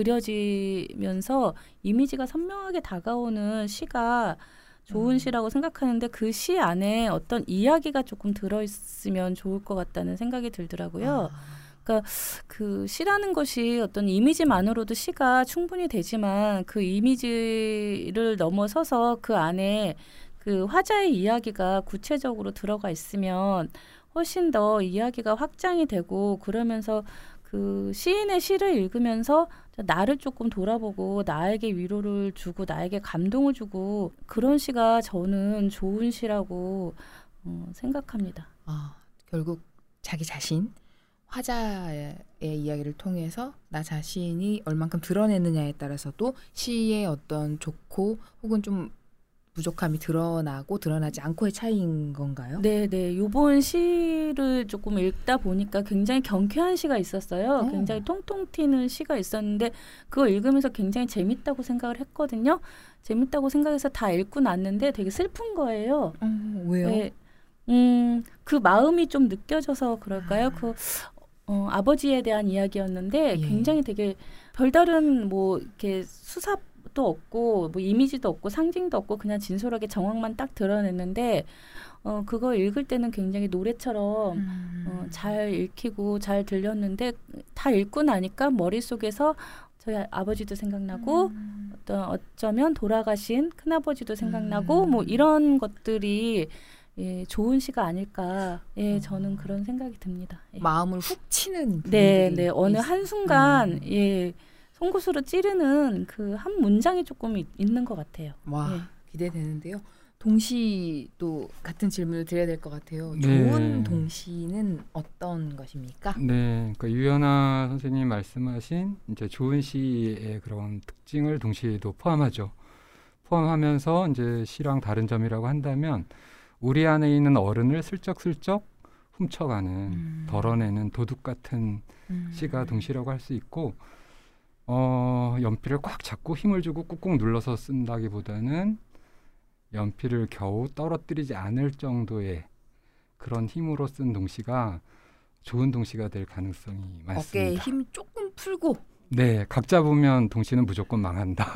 그려지면서 이미지가 선명하게 다가오는 시가 좋은 음. 시라고 생각하는데 그 시 안에 어떤 이야기가 조금 들어있으면 좋을 것 같다는 생각이 들더라고요. 아. 그러니까 그 시라는 것이 어떤 이미지만으로도 시가 충분히 되지만 그 이미지를 넘어서서 그 안에 그 화자의 이야기가 구체적으로 들어가 있으면 훨씬 더 이야기가 확장이 되고 그러면서 그 시인의 시를 읽으면서 나를 조금 돌아보고 나에게 위로를 주고 나에게 감동을 주고 그런 시가 저는 좋은 시라고 어, 생각합니다. 아, 결국 자기 자신, 화자의 이야기를 통해서 나 자신이 얼만큼 드러내느냐에 따라서도 시의 어떤 좋고 혹은 좀 부족함이 드러나고 드러나지 않고의 차이인 건가요? 네, 네. 요번 시를 조금 읽다 보니까 굉장히 경쾌한 시가 있었어요. 오. 굉장히 통통 튀는 시가 있었는데 그거 읽으면서 굉장히 재밌다고 생각을 했거든요. 재밌다고 생각해서 다 읽고 났는데 되게 슬픈 거예요. 어, 왜요? 네. 음, 그 마음이 좀 느껴져서 그럴까요? 그 어, 아버지에 대한 이야기였는데 예. 굉장히 되게 별다른 뭐 이렇게 수사 도 없고 뭐 이미지도 없고 상징도 없고 그냥 진솔하게 정황만 딱 드러냈는데 어 그거 읽을 때는 굉장히 노래처럼 음. 어, 잘 읽히고 잘 들렸는데 다 읽고 나니까 머릿속에서 저희 아버지도 생각나고 음. 어떤 어쩌면 돌아가신 큰아버지도 생각나고 음. 뭐 이런 것들이 예, 좋은 시가 아닐까 예, 저는 그런 생각이 듭니다. 예. 마음을 훅 치는 네, 부분들이 네. 어느 있- 한순간 음. 예. 송곳으로 찌르는 그 한 문장이 조금 있, 있는 것 같아요. 와 예. 기대되는데요. 동시도 같은 질문을 드려야 될 것 같아요. 네. 좋은 동시는 어떤 것입니까? 네, 그러니까 유연아 선생님 말씀하신 이제 좋은 시의 그런 특징을 동시에도 포함하죠. 포함하면서 이제 시랑 다른 점이라고 한다면 우리 안에 있는 어른을 슬쩍슬쩍 훔쳐가는 음. 덜어내는 도둑 같은 음. 시가 동시라고 할 수 있고 어, 연필을 꽉 잡고 힘을 주고 꾹꾹 눌러서 쓴다기보다는 연필을 겨우 떨어뜨리지 않을 정도의 그런 힘으로 쓴 동시가 좋은 동시가 될 가능성이 많습니다. 어깨에 힘 조금 풀고. 네, 각 잡으면 동시는 무조건 망한다.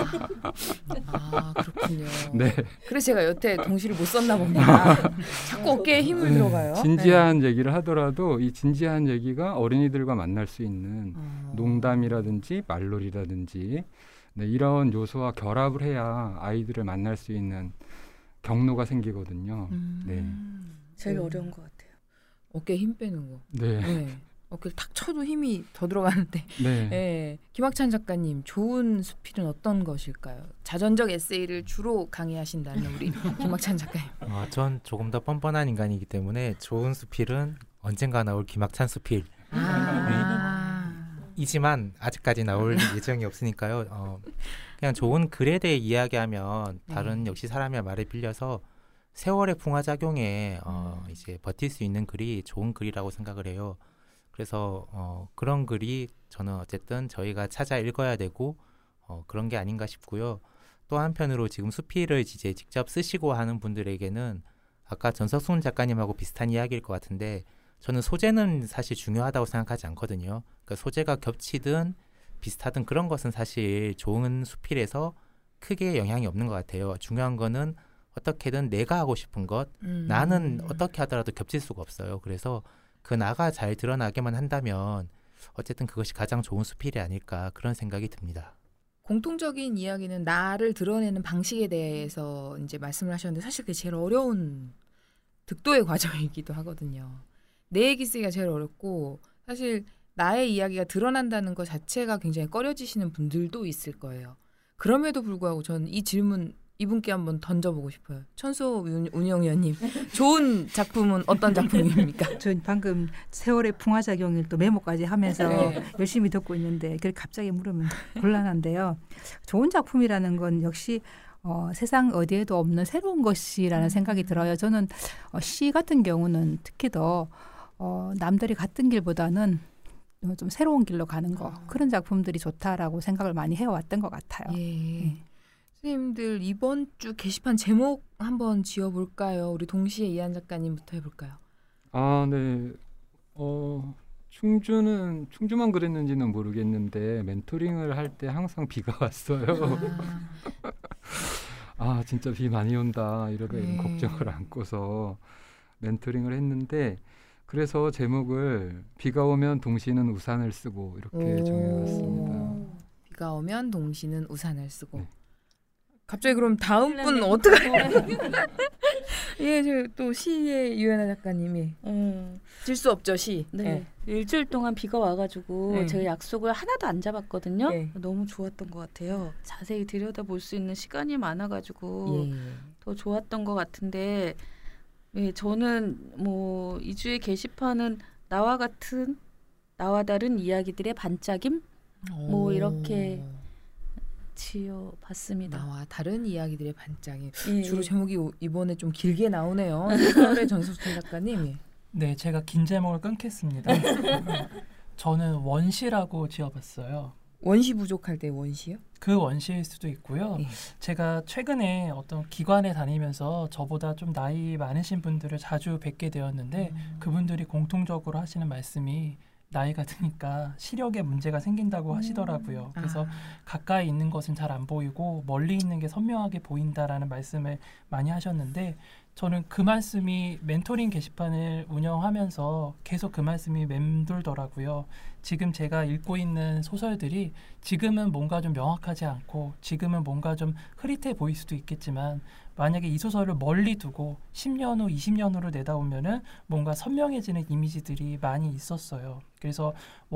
아 그렇군요. 네, 그래서 제가 여태 동시를 못 썼나 봅니다. 자꾸 어깨에 힘을 들어가요. 진지한 얘기를 하더라도 이 진지한 얘기가 어린이들과 만날 수 있는 어. 농담이라든지 말놀이라든지 네, 이런 요소와 결합을 해야 아이들을 만날 수 있는 경로가 생기거든요. 음. 네. 제일 음. 어려운 것 같아요. 어깨에 힘 빼는 거. 네, 네. 어깨를 탁 쳐도 힘이 더 들어가는데. 네. 네. 김학찬 작가님, 좋은 수필은 어떤 것일까요? 자전적 에세이를 주로 강의하신다는 우리 김학찬 작가님. 어, 전 조금 더 뻔뻔한 인간이기 때문에 좋은 수필은 언젠가 나올 김학찬 수필 아. 이지만 아직까지 나올 예정이 없으니까요. 어, 그냥 좋은 글에 대해 이야기하면 다른 네. 역시 사람의 말에 빌려서 세월의 풍화작용에 어, 음. 이제 버틸 수 있는 글이 좋은 글이라고 생각을 해요. 그래서 어, 그런 글이 저는 어쨌든 저희가 찾아 읽어야 되고 어, 그런 게 아닌가 싶고요. 또 한편으로 지금 수필을 이제 직접 쓰시고 하는 분들에게는 아까 전석순 작가님하고 비슷한 이야기일 것 같은데 저는 소재는 사실 중요하다고 생각하지 않거든요. 그러니까 소재가 겹치든 비슷하든 그런 것은 사실 좋은 수필에서 크게 영향이 없는 것 같아요. 중요한 거는 어떻게든 내가 하고 싶은 것, 음. 나는 어떻게 하더라도 겹칠 수가 없어요. 그래서 그 나가 잘 드러나게만 한다면 어쨌든 그것이 가장 좋은 수필이 아닐까 그런 생각이 듭니다. 공통적인 이야기는 나를 드러내는 방식에 대해서 이제 말씀을 하셨는데 사실 그게 제일 어려운 득도의 과정이기도 하거든요. 내 얘기 쓰기가 제일 어렵고 사실 나의 이야기가 드러난다는 것 자체가 굉장히 꺼려지시는 분들도 있을 거예요. 그럼에도 불구하고 저는 이 질문 이분께 한번 던져보고 싶어요. 천수 운영위원님, 좋은 작품은 어떤 작품입니까? 저 방금 세월의 풍화작용을 또 메모까지 하면서 네. 열심히 듣고 있는데 그걸 갑자기 물으면 곤란한데요. 좋은 작품이라는 건 역시 어, 세상 어디에도 없는 새로운 것이라는 생각이 들어요. 저는 어, 시 같은 경우는 특히 더 어, 남들이 갔던 길보다는 좀 새로운 길로 가는 거 그런 작품들이 좋다라고 생각을 많이 해왔던 것 같아요. 예. 네. 선생님들 이번 주 게시판 제목 한번 지어볼까요? 우리 동시에 이한 작가님부터 해볼까요? 아, 네. 어, 충주는 충주만 그랬는지는 모르겠는데 멘토링을 할 때 항상 비가 왔어요. 아, 아, 진짜 비 많이 온다 이러고 네. 걱정을 안고서 멘토링을 했는데 그래서 제목을 비가 오면 동시는 우산을 쓰고 이렇게 오. 정해봤습니다. 비가 오면 동시는 우산을 쓰고. 네. 갑자기 그럼 다음 분 어떡해? 예, 저 또 시의 유연아 작가님이 음, 질 수 없죠 시. 네. 일주일 동안 비가 와가지고 네. 제가 약속을 하나도 안 잡았거든요. 네. 너무 좋았던 것 같아요. 자세히 들여다볼 수 있는 시간이 많아가지고 예. 더 좋았던 것 같은데 예, 저는 뭐 이 주의 게시판은 나와 같은 나와 다른 이야기들의 반짝임 뭐 이렇게 지어봤습니다. 나와 다른 이야기들의 반짝임. 예. 주로 제목이 오- 이번에 좀 길게 나오네요. 서울의 전석준 작가님. 네, 제가 긴 제목을 끊겠습니다. 저는 원시라고 지어봤어요. 원시 부족할 때 원시요? 그 원시일 수도 있고요. 예. 제가 최근에 어떤 기관에 다니면서 저보다 좀 나이 많으신 분들을 자주 뵙게 되었는데 음. 그분들이 공통적으로 하시는 말씀이 나이가 드니까 시력에 문제가 생긴다고 하시더라고요. 그래서 아. 가까이 있는 것은 잘 안 보이고 멀리 있는 게 선명하게 보인다라는 말씀을 많이 하셨는데 저는 그 말씀이 멘토링 게시판을 운영하면서 계속 그 말씀이 맴돌더라고요. 지금 제가 읽고 있는 소설들이 지금은 뭔가 좀 명확하지 않고 지금은 뭔가 좀 흐릿해 보일 수도 있겠지만 만약에 이 소설을 멀리 두고 십 년 후, 이십 년 후를 내다보면은 뭔가 선명해지는 이미지들이 많이 있었어요. 그래서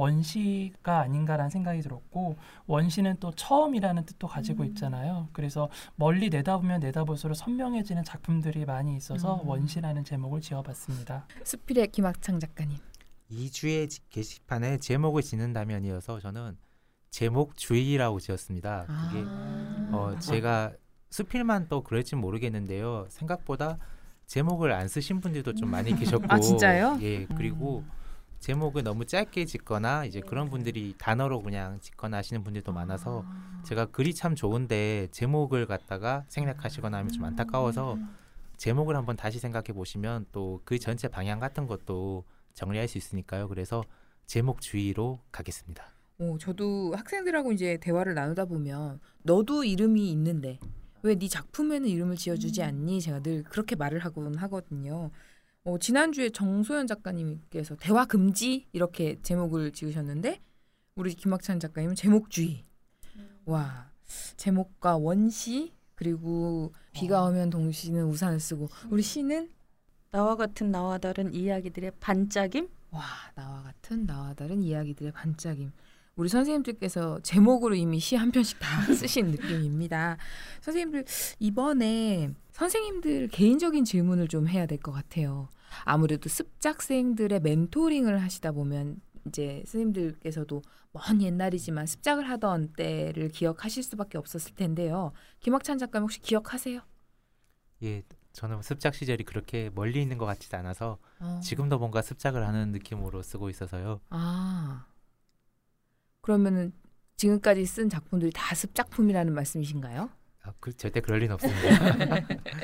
원시가 아닌가라는 생각이 들었고 원시는 또 처음이라는 뜻도 가지고 있잖아요. 그래서 멀리 내다보면 내다볼수록 선명해지는 작품들이 많이 있어서 음. 원시라는 제목을 지어봤습니다. 수필의 김학창 작가님. 이 주의 지- 게시판에 제목을 짓는다면 이어서 저는 제목 주의라고 지었습니다. 그게 아. 어, 제가 수필만 또 그럴지 모르겠는데요. 생각보다 제목을 안 쓰신 분들도 좀 많이 계셨고, 아, 진짜요? 예, 그리고 제목을 너무 짧게 짓거나 이제 그런 분들이 단어로 그냥 짓거나 하시는 분들도 많아서 제가 글이 참 좋은데 제목을 갖다가 생략하시거나 하면 좀 안타까워서 제목을 한번 다시 생각해 보시면 또 그 전체 방향 같은 것도 정리할 수 있으니까요. 그래서 제목 주의로 가겠습니다. 어, 저도 학생들하고 이제 대화를 나누다 보면 너도 이름이 있는데 왜 네 작품에는 이름을 지어주지 않니? 제가 늘 그렇게 말을 하곤 하거든요. 어, 지난주에 정소연 작가님께서 대화 금지 이렇게 제목을 지으셨는데 우리 김학찬 작가님은 제목주의. 와, 제목과 원시 그리고 비가 오면 동시는 우산을 쓰고 우리 시는 나와 같은 나와 다른 이야기들의 반짝임. 와, 나와 같은 나와 다른 이야기들의 반짝임. 우리 선생님들께서 제목으로 이미 시 한 편씩 다 쓰신 느낌입니다. 선생님들 이번에 선생님들 개인적인 질문을 좀 해야 될 것 같아요. 아무래도 습작생들의 멘토링을 하시다 보면 이제 선생님들께서도 먼 옛날이지만 습작을 하던 때를 기억하실 수밖에 없었을 텐데요. 김학찬 작가님 혹시 기억하세요? 예, 저는 습작 시절이 그렇게 멀리 있는 것 같지도 않아서 어. 지금도 뭔가 습작을 하는 느낌으로 쓰고 있어서요. 아, 그러면은 지금까지 쓴 작품들이 다 습작품이라는 말씀이신가요? 아, 그, 절대 그럴 리는 없습니다.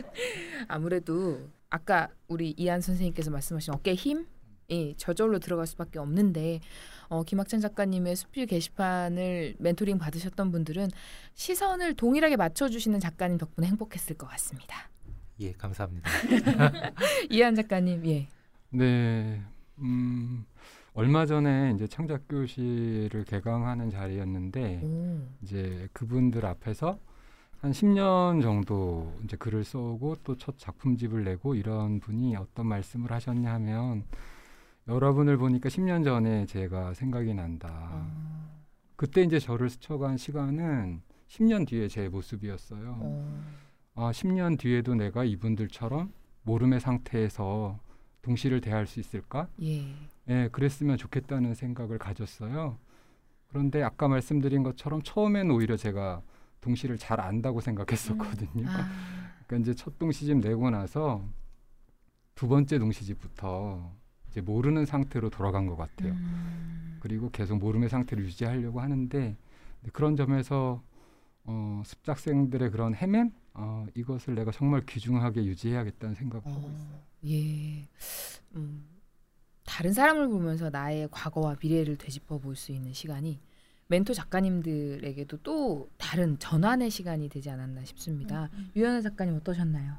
아무래도 아까 우리 이한 선생님께서 말씀하신 어깨 힘이 저절로 들어갈 수밖에 없는데 어, 김학찬 작가님의 수필 게시판을 멘토링 받으셨던 분들은 시선을 동일하게 맞춰주시는 작가님 덕분에 행복했을 것 같습니다. 예, 감사합니다. 이한 작가님, 예. 네, 음, 얼마 전에 이제 창작 교실을 개강하는 자리였는데 오. 이제 그분들 앞에서 한 십 년 정도 이제 글을 써오고 또 첫 작품집을 내고 이런 분이 어떤 말씀을 하셨냐 하면 여러분을 보니까 십 년 전에 제가 생각이 난다. 어. 그때 이제 저를 스쳐간 시간은 십 년 뒤에 제 모습이었어요. 어. 아, 십 년 뒤에도 내가 이분들처럼 모름의 상태에서 동시를 대할 수 있을까? 예. 예, 그랬으면 좋겠다는 생각을 가졌어요. 그런데 아까 말씀드린 것처럼 처음엔 오히려 제가 동시를 잘 안다고 생각했었거든요. 아. 그러니까 이제 첫 동시집 내고 나서 두 번째 동시집부터 이제 모르는 상태로 돌아간 것 같아요. 음. 그리고 계속 모름의 상태를 유지하려고 하는데 그런 점에서 어, 습작생들의 그런 헤맨 어, 이것을 내가 정말 귀중하게 유지해야겠다는 생각을 하고 있어요. 어, 예. 음, 다른 사람을 보면서 나의 과거와 미래를 되짚어 볼 수 있는 시간이 멘토 작가님들에게도 또 다른 전환의 시간이 되지 않았나 싶습니다. 음, 유연아 작가님 어떠셨나요?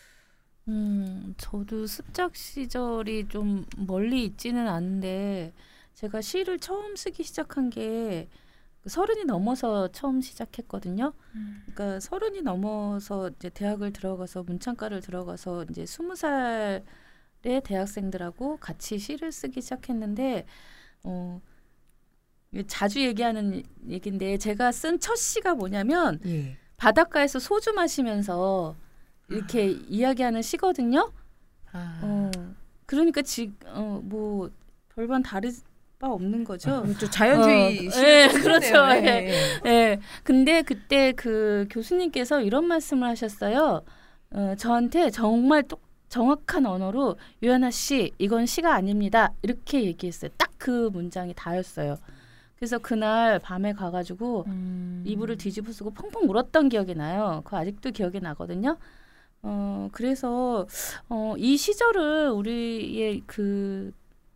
음, 저도 습작 시절이 좀 멀리 있지는 않은데 제가 시를 처음 쓰기 시작한 게 서른이 넘어서 처음 시작했거든요. 그러니까 서른이 넘어서 이제 대학을 들어가서 문창과를 들어가서 이제 스무 살의 대학생들하고 같이 시를 쓰기 시작했는데 어, 자주 얘기하는 얘기인데 제가 쓴 첫 시가 뭐냐면 예. 바닷가에서 소주 마시면서 이렇게 아. 이야기하는 시거든요. 아. 어, 그러니까 지, 어, 뭐 별반 다르 바 없는 거죠. 좀 자연주의. 어, 네, 그렇죠. 네. 네. 네. 근데 그때 그 교수님께서 이런 말씀을 하셨어요. 어, 저한테 정말 똑 정확한 언어로 유연아 씨, 이건 시가 아닙니다. 이렇게 얘기했어요. 딱 그 문장이 다였어요. 그래서 그날 밤에 가가지고 음. 이불을 뒤집어 쓰고 펑펑 울었던 기억이 나요. 그거 아직도 기억이 나거든요. 어, 그래서 어, 이 시절을 우리의 그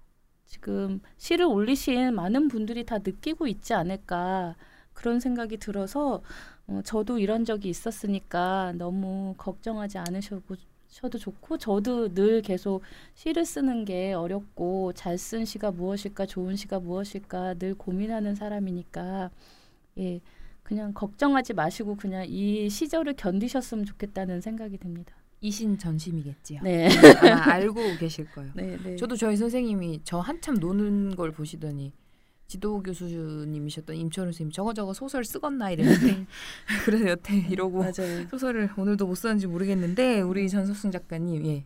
지금 시를 올리신 많은 분들이 다 느끼고 있지 않을까 그런 생각이 들어서 어, 저도 이런 적이 있었으니까 너무 걱정하지 않으셔도 셔도 좋고 저도 늘 계속 시를 쓰는 게 어렵고 잘 쓴 시가 무엇일까 좋은 시가 무엇일까 늘 고민하는 사람이니까 예 그냥 걱정하지 마시고 그냥 이 시절을 견디셨으면 좋겠다는 생각이 듭니다. 이신전심이겠지요. 네. 아마 알고 계실 거예요. 네, 네. 저도 저희 선생님이 저 한참 노는 걸 보시더니 지도 교수님이셨던 임철훈 선생님 저거 저거 소설 쓰겄나 이랬는데 그래서 여태 이러고 맞아요. 소설을 오늘도 못 썼는지 모르겠는데 우리 전석순 작가님 예.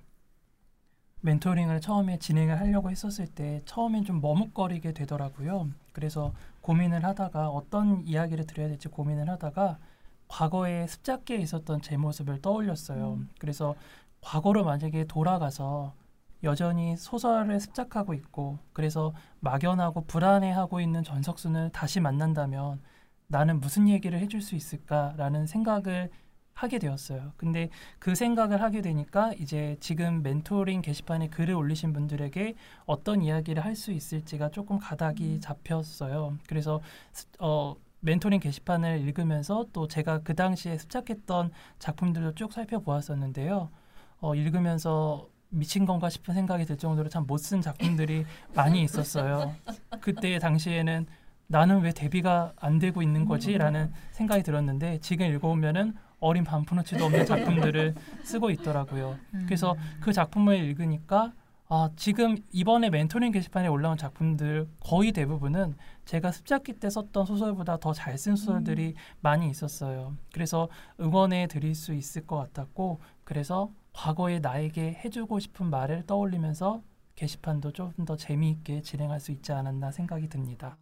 멘토링을 처음에 진행을 하려고 했었을 때 처음엔 좀 머뭇거리게 되더라고요. 그래서 고민을 하다가 어떤 이야기를 드려야 될지 고민을 하다가 과거에 습작기에 있었던 제 모습을 떠올렸어요. 음. 그래서 과거로 만약에 돌아가서 여전히 소설을 습작하고 있고 그래서 막연하고 불안해하고 있는 전석순을 다시 만난다면 나는 무슨 얘기를 해줄 수 있을까라는 생각을 하게 되었어요. 근데 그 생각을 하게 되니까 이제 지금 멘토링 게시판에 글을 올리신 분들에게 어떤 이야기를 할 수 있을지가 조금 가닥이 잡혔어요. 그래서 어, 멘토링 게시판을 읽으면서 또 제가 그 당시에 습작했던 작품들도 쭉 살펴보았었는데요. 어, 읽으면서 미친 건가 싶은 생각이 들 정도로 참 못 쓴 작품들이 많이 있었어요. 그때 당시에는 나는 왜 데뷔가 안 되고 있는 거지? 라는 생각이 들었는데 지금 읽어보면은 어린 반푼어치도 없는 작품들을 쓰고 있더라고요. 그래서 그 작품을 읽으니까 아, 지금 이번에 멘토링 게시판에 올라온 작품들 거의 대부분은 제가 습작기 때 썼던 소설보다 더 잘 쓴 소설들이 음. 많이 있었어요. 그래서 응원해 드릴 수 있을 것 같았고 그래서 과거에 나에게 해주고 싶은 말을 떠올리면서 게시판도 좀 더 재미있게 진행할 수 있지 않았나 생각이 듭니다.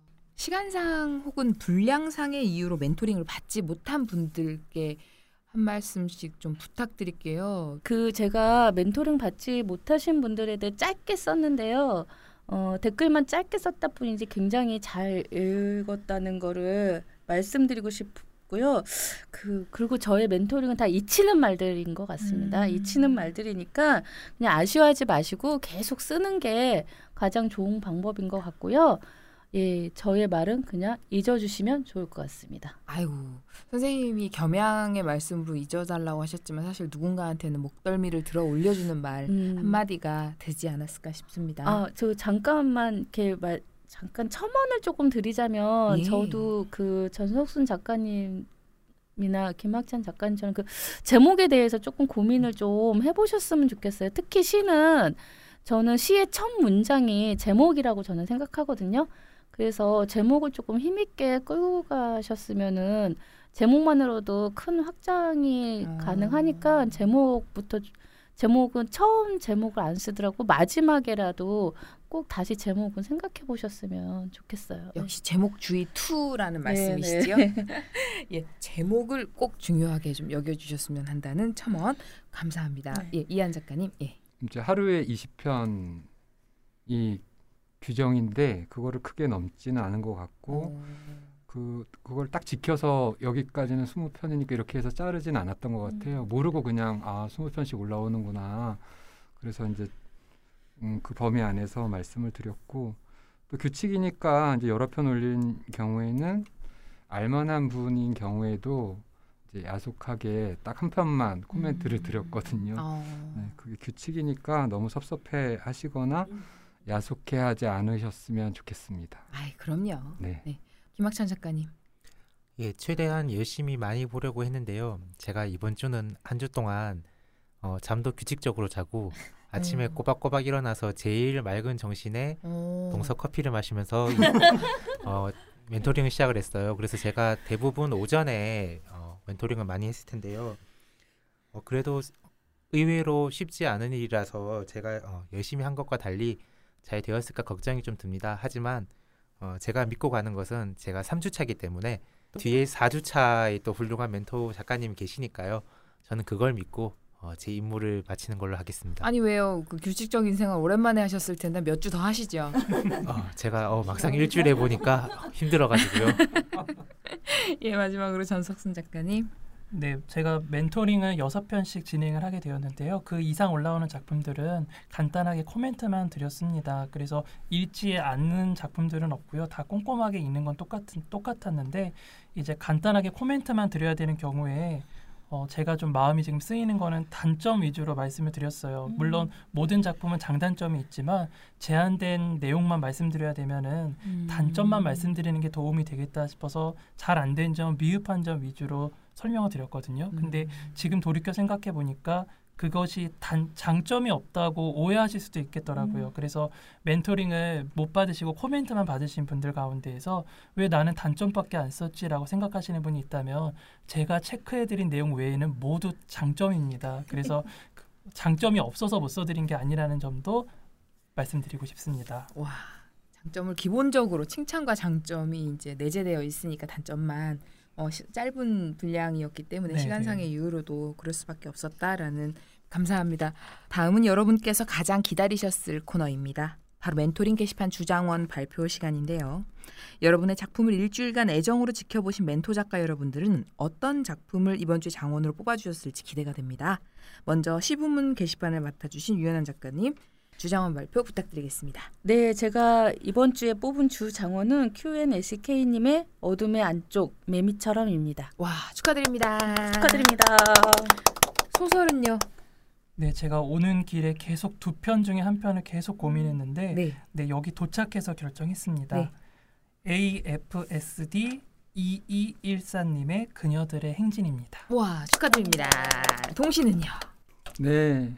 시간상 혹은 분량상의 이유로 멘토링을 받지 못한 분들께 한 말씀씩 좀 부탁드릴게요. 그 제가 멘토링 받지 못하신 분들에 대해 짧게 썼는데요. 어, 댓글만 짧게 썼다 뿐이지 굉장히 잘 읽었다는 거를 말씀드리고 싶고요. 그 그리고 저의 멘토링은 다 잊히는 말들인 것 같습니다. 음. 잊히는 말들이니까 그냥 아쉬워하지 마시고 계속 쓰는 게 가장 좋은 방법인 것 같고요. 예, 저의 말은 그냥 잊어주시면 좋을 것 같습니다. 아이고, 선생님이 겸양의 말씀으로 잊어달라고 하셨지만 사실 누군가한테는 목덜미를 들어 올려주는 말 음. 한마디가 되지 않았을까 싶습니다. 아, 저 잠깐만 이렇게 말 잠깐 첨언을 조금 드리자면 예. 저도 그 전석순 작가님 이나 김학찬 작가님처럼 그 제목에 대해서 조금 고민을 좀 해보셨으면 좋겠어요. 특히 시는 저는 시의 첫 문장이 제목이라고 저는 생각하거든요. 그래서 제목을 조금 힘있게 끌고 가셨으면은 제목만으로도 큰 확장이 음. 가능하니까 제목부터 제목은 처음 제목을 안 쓰더라고 마지막에라도 꼭 다시 제목은 생각해 보셨으면 좋겠어요. 역시 제목주의 이라는 말씀이시죠? 예, 제목을 꼭 중요하게 좀 여겨주셨으면 한다는 첨언 감사합니다. 네. 예, 이한 작가님. 예. 이제 하루에 이십 편이 규정인데 그거를 크게 넘지는 않은 것 같고 음. 그 그걸 딱 지켜서 여기까지는 스무 편이니까 이렇게 해서 자르진 않았던 것 같아요. 음. 모르고 그냥 아 스무 편씩 올라오는구나. 그래서 이제 음, 그 범위 안에서 말씀을 드렸고 또 규칙이니까 이제 여러 편 올린 경우에는 알만한 분인 경우에도 이제 야속하게 딱 한 편만 코멘트를 음. 드렸거든요. 어. 네, 그게 규칙이니까 너무 섭섭해 하시거나 음. 야속해하지 않으셨으면 좋겠습니다. 아, 그럼요. 네. 네. 김학찬 작가님. 예, 최대한 열심히 많이 보려고 했는데요. 제가 이번 주는 한 주 동안 어, 잠도 규칙적으로 자고 아침에 음. 꼬박꼬박 일어나서 제일 맑은 정신에 오. 동서 커피를 마시면서 어, 멘토링을 시작을 했어요. 그래서 제가 대부분 오전에 어, 멘토링을 많이 했을 텐데요. 어, 그래도 의외로 쉽지 않은 일이라서 제가 어, 열심히 한 것과 달리 잘 되었을까 걱정이 좀 듭니다. 하지만 어, 제가 믿고 가는 것은 제가 삼 주차이기 때문에 뒤에 사 주차에 또 훌륭한 멘토 작가님이 계시니까요. 저는 그걸 믿고 어, 제 임무를 마치는 걸로 하겠습니다. 아니 왜요? 그 규칙적인 생활 오랜만에 하셨을 텐데 몇 주 더 하시죠. 어, 제가 어, 막상 일주일 해보니까 힘들어가지고요. 예, 마지막으로 전석순 작가님. 네, 제가 멘토링을 여섯 편씩 진행을 하게 되었는데요. 그 이상 올라오는 작품들은 간단하게 코멘트만 드렸습니다. 그래서 읽지 않는 작품들은 없고요. 다 꼼꼼하게 읽는 건 똑같은 똑같았는데 이제 간단하게 코멘트만 드려야 되는 경우에 어, 제가 좀 마음이 지금 쓰이는 거는 단점 위주로 말씀을 드렸어요. 음. 물론 모든 작품은 장단점이 있지만 제한된 내용만 말씀드려야 되면은 음. 단점만 말씀드리는 게 도움이 되겠다 싶어서 잘 안 된 점, 미흡한 점 위주로 설명을 드렸거든요. 근데 음. 지금 돌이켜 생각해 보니까 그것이 단 장점이 없다고 오해하실 수도 있겠더라고요. 음. 그래서 멘토링을 못 받으시고 코멘트만 받으신 분들 가운데에서 왜 나는 단점밖에 안 썼지라고 생각하시는 분이 있다면 제가 체크해드린 내용 외에는 모두 장점입니다. 그래서 그 장점이 없어서 못 써드린 게 아니라는 점도 말씀드리고 싶습니다. 와, 장점을 기본적으로 칭찬과 장점이 이제 내재되어 있으니까 단점만 어, 시, 짧은 분량이었기 때문에 네, 시간상의 네. 이유로도 그럴 수밖에 없었다라는 감사합니다. 다음은 여러분께서 가장 기다리셨을 코너입니다. 바로 멘토링 게시판 주장원 발표 시간인데요. 여러분의 작품을 일주일간 애정으로 지켜보신 멘토 작가 여러분들은 어떤 작품을 이번 주 장원으로 뽑아주셨을지 기대가 됩니다. 먼저 시부문 게시판을 맡아주신 유연한 작가님, 주장원 발표 부탁드리겠습니다. 네, 제가 이번 주에 뽑은 주 장원은 큐앤에스케이님의 어둠의 안쪽 매미처럼입니다. 와, 축하드립니다. 축하드립니다. 소설은요? 네, 제가 오는 길에 계속 두 편 중에 한 편을 계속 고민했는데 네. 네, 여기 도착해서 결정했습니다. 네. 에이에프에스디 이이일사님의 그녀들의 행진입니다. 와, 축하드립니다. 동시는요? 네.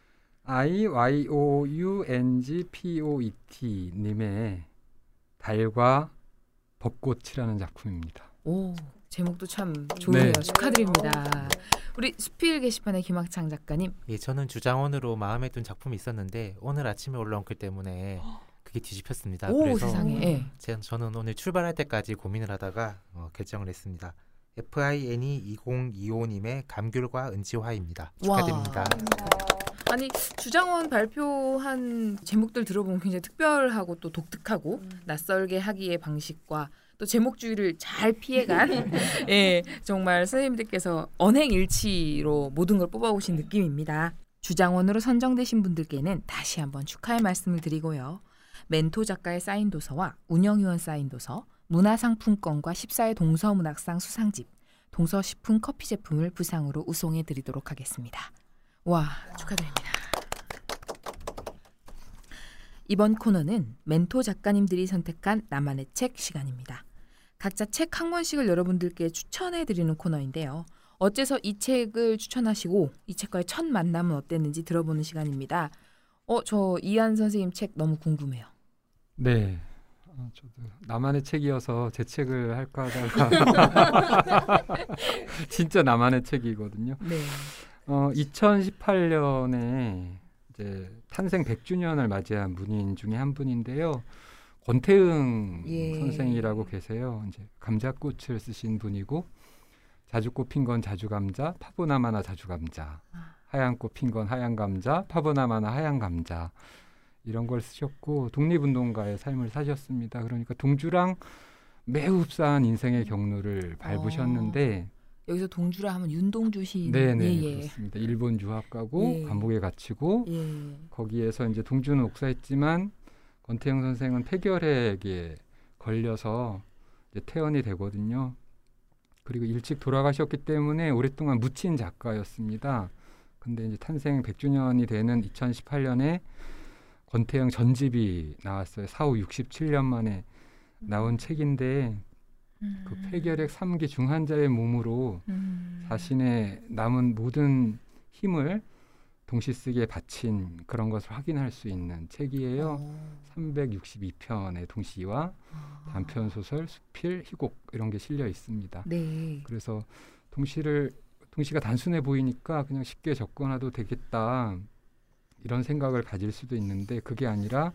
아이와이오유엔지피오이티 님의 달과 벚꽃이라는 작품입니다. 오, 제목도 참 좋네요. 네. 축하드립니다. 우리 수필 게시판의 김학창 작가님. 예, 저는 주장원으로 마음에 든 작품이 있었는데 오늘 아침에 올라온 글 때문에 그게 뒤집혔습니다. 오, 그래서 세상에. 예. 제, 저는 오늘 출발할 때까지 고민을 하다가 어, 결정을 했습니다. 에프아이엔이 이공이오님의 감귤과 은지화입니다. 축하드립니다. 아니, 주장원 발표한 제목들 들어보면 굉장히 특별하고 또 독특하고 음. 낯설게 하기의 방식과 또 제목주의를 잘 피해간 예, 정말 선생님들께서 언행일치로 모든 걸 뽑아오신 느낌입니다. 주장원으로 선정되신 분들께는 다시 한번 축하의 말씀을 드리고요. 멘토 작가의 사인 도서와 운영위원 사인 도서, 문화상품권과 십사 회 동서문학상 수상집, 동서식품 커피 제품을 부상으로 우송해 드리도록 하겠습니다. 와, 축하드립니다. 이번 코너는 멘토 작가님들이 선택한 나만의 책 시간입니다. 각자 책 한 권씩을 여러분들께 추천해드리는 코너인데요. 어째서 이 책을 추천하시고 이 책과의 첫 만남은 어땠는지 들어보는 시간입니다. 어, 저 이한 선생님 책 너무 궁금해요. 네. 어, 저도 나만의 책이어서 제 책을 할까 하다가 진짜 나만의 책이거든요. 네. 어, 이천십팔 년에 이제 탄생 백 주년을 맞이한 문인 중에 한 분인데요. 권태흥 예. 선생이라고 계세요. 이제 감자꽃을 쓰신 분이고 자주 꽃 핀 건 자주감자, 파보나마나 자주감자, 하얀 꽃 핀 건 하얀 감자, 파보나마나 하얀 감자 이런 걸 쓰셨고 독립운동가의 삶을 사셨습니다. 그러니까 동주랑 매우 흡사한 인생의 경로를 밟으셨는데 여기서 동주라 하면 윤동주 시인. 네네 예, 예. 그렇습니다. 일본 유학 가고 예. 감옥에 갇히고 예. 거기에서 이제 동주는 옥사했지만 권태영 선생은 폐결핵에 걸려서 이제 퇴원이 되거든요. 그리고 일찍 돌아가셨기 때문에 오랫동안 묻힌 작가였습니다. 근데 이제 탄생 백 주년이 되는 이천십팔 년에 권태영 전집이 나왔어요. 사후 육십칠 년 만에 나온 책인데 음. 그 폐결핵 삼 기 중환자의 몸으로 음. 자신의 남은 모든 힘을 동시쓰기에 바친 그런 것을 확인할 수 있는 책이에요. 어. 삼백육십이 편의 동시와 아. 단편 소설, 수필, 희곡 이런 게 실려 있습니다. 네. 그래서 동시를 동시가 단순해 보이니까 그냥 쉽게 접근해도 되겠다 이런 생각을 가질 수도 있는데 그게 아니라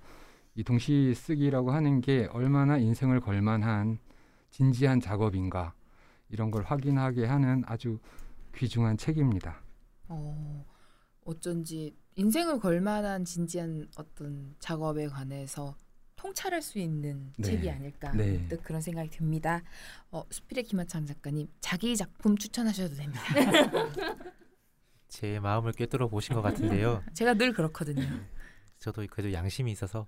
이 동시 쓰기라고 하는 게 얼마나 인생을 걸만한 진지한 작업인가 이런 걸 확인하게 하는 아주 귀중한 책입니다. 어, 어쩐지 인생을 걸만한 진지한 어떤 작업에 관해서 통찰할 수 있는 네. 책이 아닐까 네. 또 그런 생각이 듭니다. 어, 수필의 김하찬 작가님 자기 작품 추천하셔도 됩니다. 제 마음을 꿰뚫어 보신 것 같은데요. 제가 늘 그렇거든요. 저도 그래도 양심이 있어서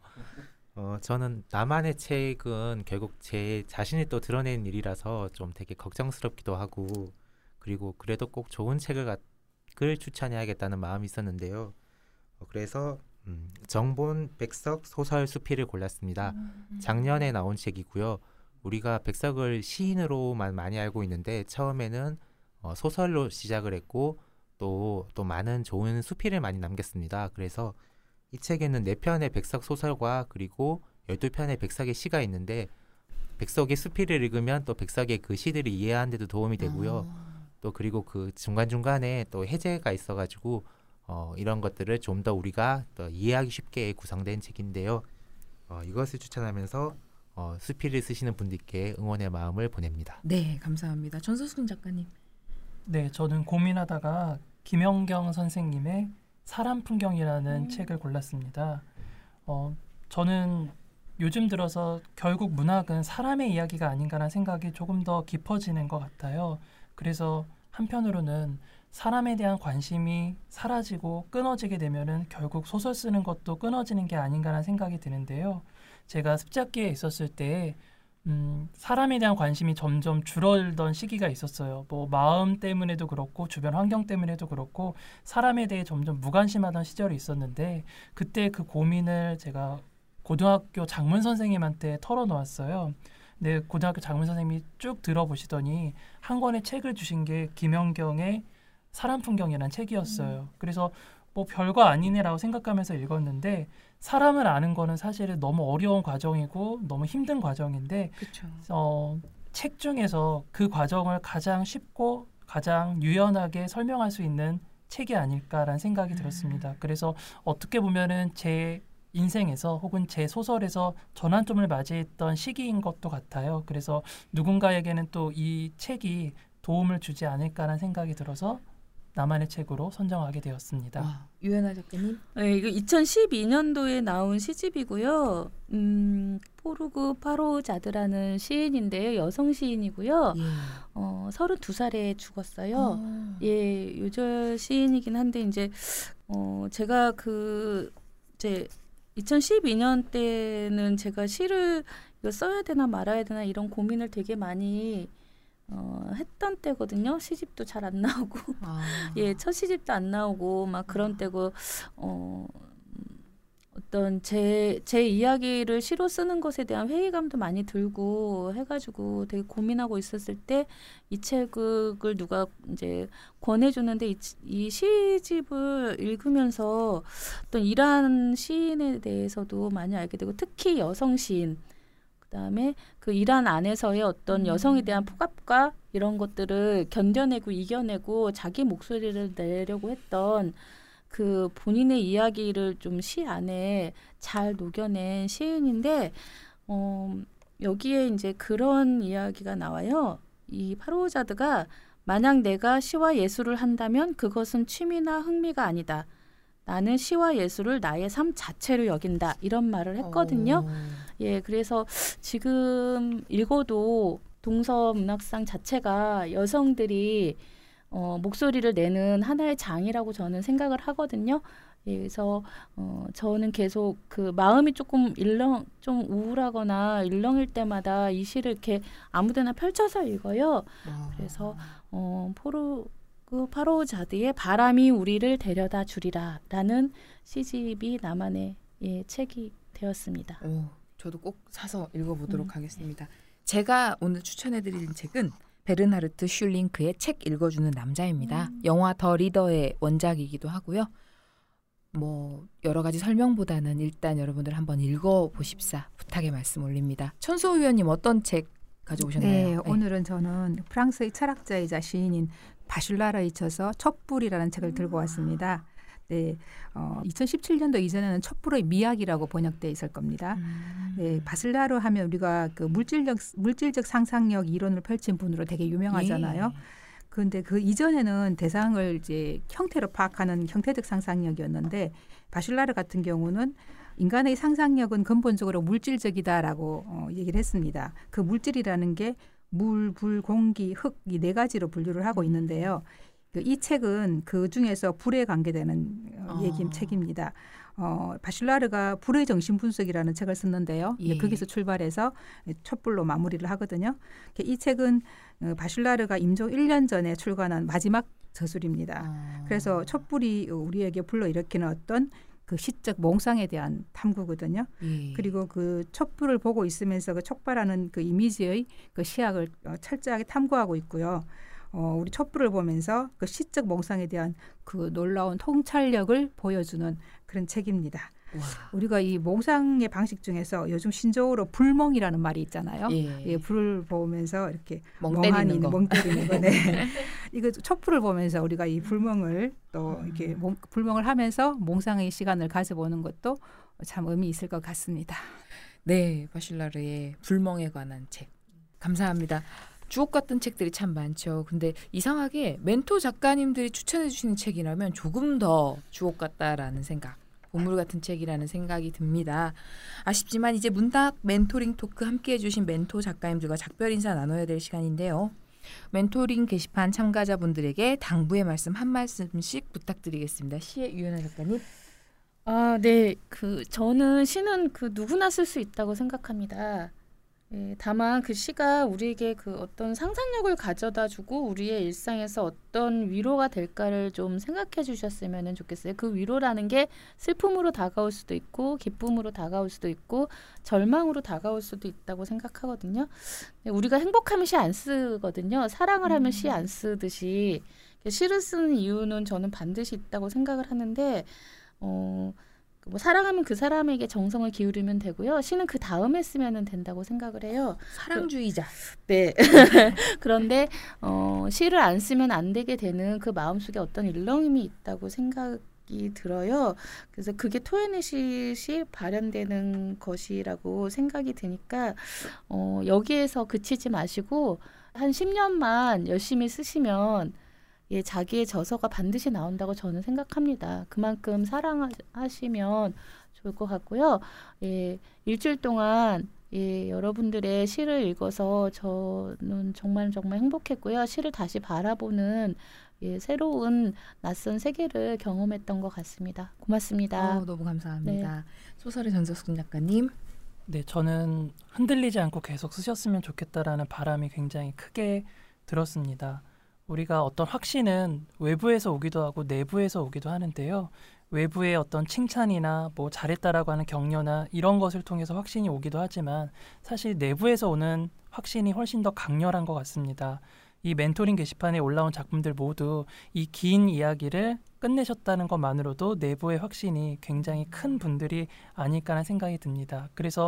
어, 저는 나만의 책은 결국 제 자신이 또 드러낸 일이라서 좀 되게 걱정스럽기도 하고 그리고 그래도 꼭 좋은 책을 가, 글 추천해야겠다는 마음이 있었는데요. 어, 그래서 음, 정본 백석 소설 수필을 골랐습니다. 작년에 나온 책이고요. 우리가 백석을 시인으로만 많이 알고 있는데 처음에는 어, 소설로 시작을 했고 또, 또 많은 좋은 수필을 많이 남겼습니다. 그래서 이 책에는 네 편의 백석 소설과 그리고 열두 편의 백석의 시가 있는데 백석의 수필을 읽으면 또 백석의 그 시들을 이해하는 데도 도움이 되고요. 아. 또 그리고 그 중간중간에 또 해제가 있어가지고 어, 이런 것들을 좀 더 우리가 더 이해하기 쉽게 구성된 책인데요. 어, 이것을 추천하면서 어, 수필을 쓰시는 분들께 응원의 마음을 보냅니다. 네, 감사합니다. 전소순 작가님. 네, 저는 고민하다가 김연경 선생님의 사람 풍경이라는 음. 책을 골랐습니다. 어, 저는 요즘 들어서 결국 문학은 사람의 이야기가 아닌가라는 생각이 조금 더 깊어지는 것 같아요. 그래서 한편으로는 사람에 대한 관심이 사라지고 끊어지게 되면은 결국 소설 쓰는 것도 끊어지는 게 아닌가라는 생각이 드는데요. 제가 습작기에 있었을 때 음, 사람에 대한 관심이 점점 줄어들던 시기가 있었어요. 뭐 마음 때문에도 그렇고 주변 환경 때문에도 그렇고 사람에 대해 점점 무관심하던 시절이 있었는데 그때 그 고민을 제가 고등학교 장문 선생님한테 털어놓았어요. 근데 고등학교 장문 선생님이 쭉 들어보시더니 한 권의 책을 주신 게 김연경의 사람 풍경이라는 책이었어요. 음. 그래서 뭐 별거 아니네라고 생각하면서 읽었는데 사람을 아는 거는 사실은 너무 어려운 과정이고 너무 힘든 과정인데 그쵸. 어, 책 중에서 그 과정을 가장 쉽고 가장 유연하게 설명할 수 있는 책이 아닐까라는 생각이 음. 들었습니다. 그래서 어떻게 보면은 제 인생에서 혹은 제 소설에서 전환점을 맞이했던 시기인 것도 같아요. 그래서 누군가에게는 또 이 책이 도움을 주지 않을까라는 생각이 들어서 나만의 책으로 선정하게 되었습니다. 와, 유연아 작가님. 네, 이거 이천십이 년도에 나온 시집이고요. 음, 포르그 파로자드라는 시인인데요. 여성 시인이고요. 예. 어, 서른두 살에 죽었어요. 아. 예, 요절 시인이긴 한데 이제 어, 제가 그 이제 이천십이 년 때는 제가 시를 이거 써야 되나 말아야 되나 이런 고민을 되게 많이 어, 했던 때거든요. 시집도 잘 안 나오고 아. 예, 첫 시집도 안 나오고 막 그런 때고 어, 어떤 제, 제 이야기를 시로 쓰는 것에 대한 회의감도 많이 들고 해가지고 되게 고민하고 있었을 때 이 책을 누가 이제 권해주는데 이, 이 시집을 읽으면서 어떤 이란 시인에 대해서도 많이 알게 되고 특히 여성 시인 그다음에 그 이란 안에서의 어떤 음. 여성에 대한 폭압과 이런 것들을 견뎌내고 이겨내고 자기 목소리를 내려고 했던 그 본인의 이야기를 좀 시 안에 잘 녹여낸 시인인데 어, 여기에 이제 그런 이야기가 나와요. 이 파로자드가 만약 내가 시와 예술을 한다면 그것은 취미나 흥미가 아니다. 나는 시와 예술을 나의 삶 자체로 여긴다. 이런 말을 했거든요. 오. 예, 그래서 지금 읽어도 동서문학상 자체가 여성들이 어, 목소리를 내는 하나의 장이라고 저는 생각을 하거든요. 예, 그래서 어, 저는 계속 그 마음이 조금 일렁, 좀 우울하거나 일렁일 때마다 이 시를 이렇게 아무데나 펼쳐서 읽어요. 와. 그래서 어, 포르 그 파로자드의 바람이 우리를 데려다 주리라라는 시집이 나만의 예, 책이 되었습니다. 오, 저도 꼭 사서 읽어보도록 음. 하겠습니다. 제가 오늘 추천해드릴 책은 베르나르트 슐링크의 책 읽어주는 남자입니다. 음. 영화 더 리더의 원작이기도 하고요. 뭐 여러 가지 설명보다는 일단 여러분들 한번 읽어보십사 부탁의 말씀 올립니다. 천소 의원님 어떤 책 가져오셨나요? 네, 오늘은 저는 프랑스의 철학자이자 시인인 바슐라르에 있어서 촛불이라는 책을 들고 왔습니다. 네, 어, 이천십칠 년도 이전에는 촛불의 미학이라고 번역돼 있을 겁니다. 음. 네, 바실라르 하면 우리가 그 물질적 물질적 상상력 이론을 펼친 분으로 되게 유명하잖아요. 예. 그런데 그 이전에는 대상을 이제 형태로 파악하는 형태적 상상력이었는데 바실라르 같은 경우는 인간의 상상력은 근본적으로 물질적이다라고 어, 얘기를 했습니다. 그 물질이라는 게 물, 불, 공기, 흙 이 네 가지로 분류를 하고 있는데요. 그 이 책은 그 중에서 불에 관계되는 어, 얘기 어. 책입니다. 어, 바실라르가 불의 정신 분석이라는 책을 썼는데요. 예. 거기서 출발해서 촛불로 마무리를 하거든요. 이 책은 어, 바실라르가 임종 일 년 전에 출간한 마지막 저술입니다. 어. 그래서 촛불이 우리에게 불러일으키는 어떤 그 시적 몽상에 대한 탐구거든요. 예. 그리고 그 촛불을 보고 있으면서 그 촉발하는 그 이미지의 그 시학을 어, 철저하게 탐구하고 있고요. 어, 우리 촛불을 보면서 그 시적 몽상에 대한 그 놀라운 통찰력을 보여주는 그런 책입니다. 와. 우리가 이 몽상의 방식 중에서 요즘 신조어로 불멍이라는 말이 있잖아요. 예. 예, 불을 보면서 이렇게 멍 멍하니 때리는 거. 멍 때리는 거. 네. 이거 촛불을 보면서 우리가 이 불멍을 또 음. 이렇게 몽, 불멍을 하면서 몽상의 시간을 가져보는 것도 참 의미 있을 것 같습니다. 네, 바실라르의 불멍에 관한 책. 감사합니다. 주옥 같은 책들이 참 많죠. 근데 이상하게 멘토 작가님들이 추천해 주시는 책이라면 조금 더 주옥 같다라는 생각, 보물 같은 책이라는 생각이 듭니다. 아쉽지만 이제 문학 멘토링 토크 함께해 주신 멘토 작가님들과 작별 인사 나눠야 될 시간인데요. 멘토링 게시판 참가자분들에게 당부의 말씀 한 말씀씩 부탁드리겠습니다. 시의 유연아 작가님. 아, 네. 그 저는 시는 그 누구나 쓸 수 있다고 생각합니다. 예, 다만 그 시가 우리에게 그 어떤 상상력을 가져다주고 우리의 일상에서 어떤 위로가 될까를 좀 생각해 주셨으면 좋겠어요. 그 위로라는 게 슬픔으로 다가올 수도 있고 기쁨으로 다가올 수도 있고 절망으로 다가올 수도 있다고 생각하거든요. 예, 우리가 행복하면 시 안 쓰거든요. 사랑을 하면 시 안 쓰듯이 시를 쓰는 이유는 저는 반드시 있다고 생각을 하는데 어, 뭐 사랑하면 그 사람에게 정성을 기울이면 되고요. 시는 그 다음에 쓰면 된다고 생각을 해요. 사랑주의자. 네. 그런데 어, 시를 안 쓰면 안 되게 되는 그 마음속에 어떤 일렁임이 있다고 생각이 들어요. 그래서 그게 토요네시시 발현되는 것이라고 생각이 드니까 어, 여기에서 그치지 마시고 한 십 년만 열심히 쓰시면 예, 자기의 저서가 반드시 나온다고 저는 생각합니다. 그만큼 사랑하시면 좋을 것 같고요. 예, 일주일 동안 예, 여러분들의 시를 읽어서 저는 정말 정말 행복했고요. 시를 다시 바라보는 예, 새로운 낯선 세계를 경험했던 것 같습니다. 고맙습니다. 어, 너무 감사합니다. 소설의 전석순 작가님. 네, 저는 흔들리지 않고 계속 쓰셨으면 좋겠다라는 바람이 굉장히 크게 들었습니다. 우리가 어떤 확신은 외부에서 오기도 하고 내부에서 오기도 하는데요. 외부의 어떤 칭찬이나 뭐 잘했다라고 하는 격려나 이런 것을 통해서 확신이 오기도 하지만 사실 내부에서 오는 확신이 훨씬 더 강렬한 것 같습니다. 이 멘토링 게시판에 올라온 작품들 모두 이 긴 이야기를 끝내셨다는 것만으로도 내부의 확신이 굉장히 큰 분들이 아닐까라는 생각이 듭니다. 그래서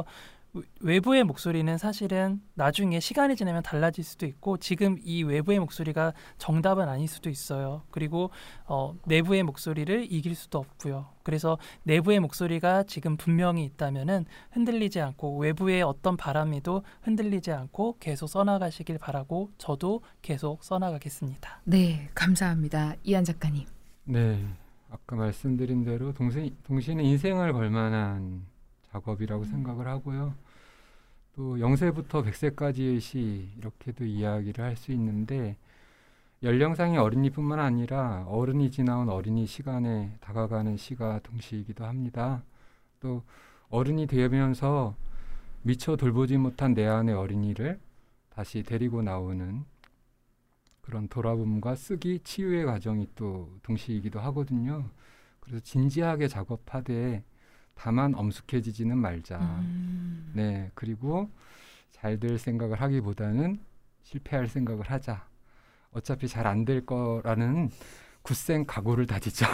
외부의 목소리는 사실은 나중에 시간이 지나면 달라질 수도 있고 지금 이 외부의 목소리가 정답은 아닐 수도 있어요. 그리고 어, 내부의 목소리를 이길 수도 없고요. 그래서 내부의 목소리가 지금 분명히 있다면은 흔들리지 않고 외부의 어떤 바람에도 흔들리지 않고 계속 써나가시길 바라고 저도 계속 써나가겠습니다. 네, 감사합니다. 이한 작가님. 네, 아까 말씀드린 대로 동시, 동시는 인생을 걸만한 작업이라고 음. 생각을 하고요. 또 영세부터 백세까지의 시 이렇게도 이야기를 할 수 있는데 연령상의 어린이뿐만 아니라 어른이 지나온 어린이 시간에 다가가는 시가 동시이기도 합니다. 또 어른이 되면서 미처 돌보지 못한 내 안의 어린이를 다시 데리고 나오는 그런 돌아봄과 쓰기, 치유의 과정이 또 동시이기도 하거든요. 그래서 진지하게 작업하되 다만 엄숙해지지는 말자. 음. 네, 그리고 잘 될 생각을 하기보다는 실패할 생각을 하자. 어차피 잘 안 될 거라는 굳센 각오를 다지자.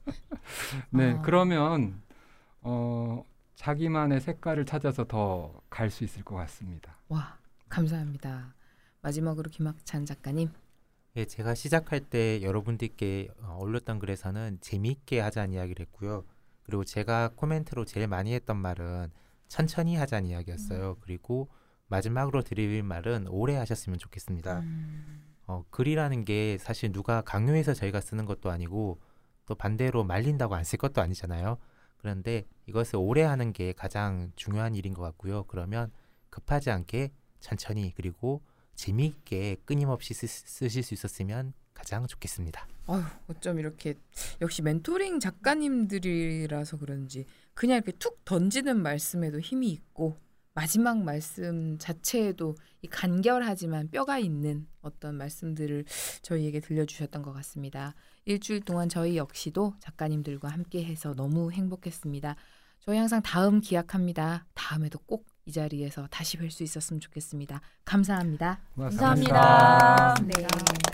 네, 아. 그러면 어, 자기만의 색깔을 찾아서 더 갈 수 있을 것 같습니다. 와, 감사합니다. 마지막으로 김학찬 작가님. 예, 제가 시작할 때 여러분들께 어, 올렸던 글에서는 재미있게 하자는 이야기를 했고요. 그리고 제가 코멘트로 제일 많이 했던 말은 천천히 하자는 이야기였어요. 음. 그리고 마지막으로 드릴 말은 오래 하셨으면 좋겠습니다. 음. 어, 글이라는 게 사실 누가 강요해서 저희가 쓰는 것도 아니고 또 반대로 말린다고 안 쓸 것도 아니잖아요. 그런데 이것을 오래 하는 게 가장 중요한 일인 것 같고요. 그러면 급하지 않게 천천히 그리고 재미있게 끊임없이 쓰, 쓰실 수 있었으면 가장 좋겠습니다. 어휴, 어쩜 이렇게 역시 멘토링 작가님들이라서 그런지 그냥 이렇게 툭 던지는 말씀에도 힘이 있고 마지막 말씀 자체에도 이 간결하지만 뼈가 있는 어떤 말씀들을 저희에게 들려주셨던 것 같습니다. 일주일 동안 저희 역시도 작가님들과 함께해서 너무 행복했습니다. 저희 항상 다음 기약합니다. 다음에도 꼭 이 자리에서 다시 뵐 수 있었으면 좋겠습니다. 감사합니다. 고맙습니다. 감사합니다. 네.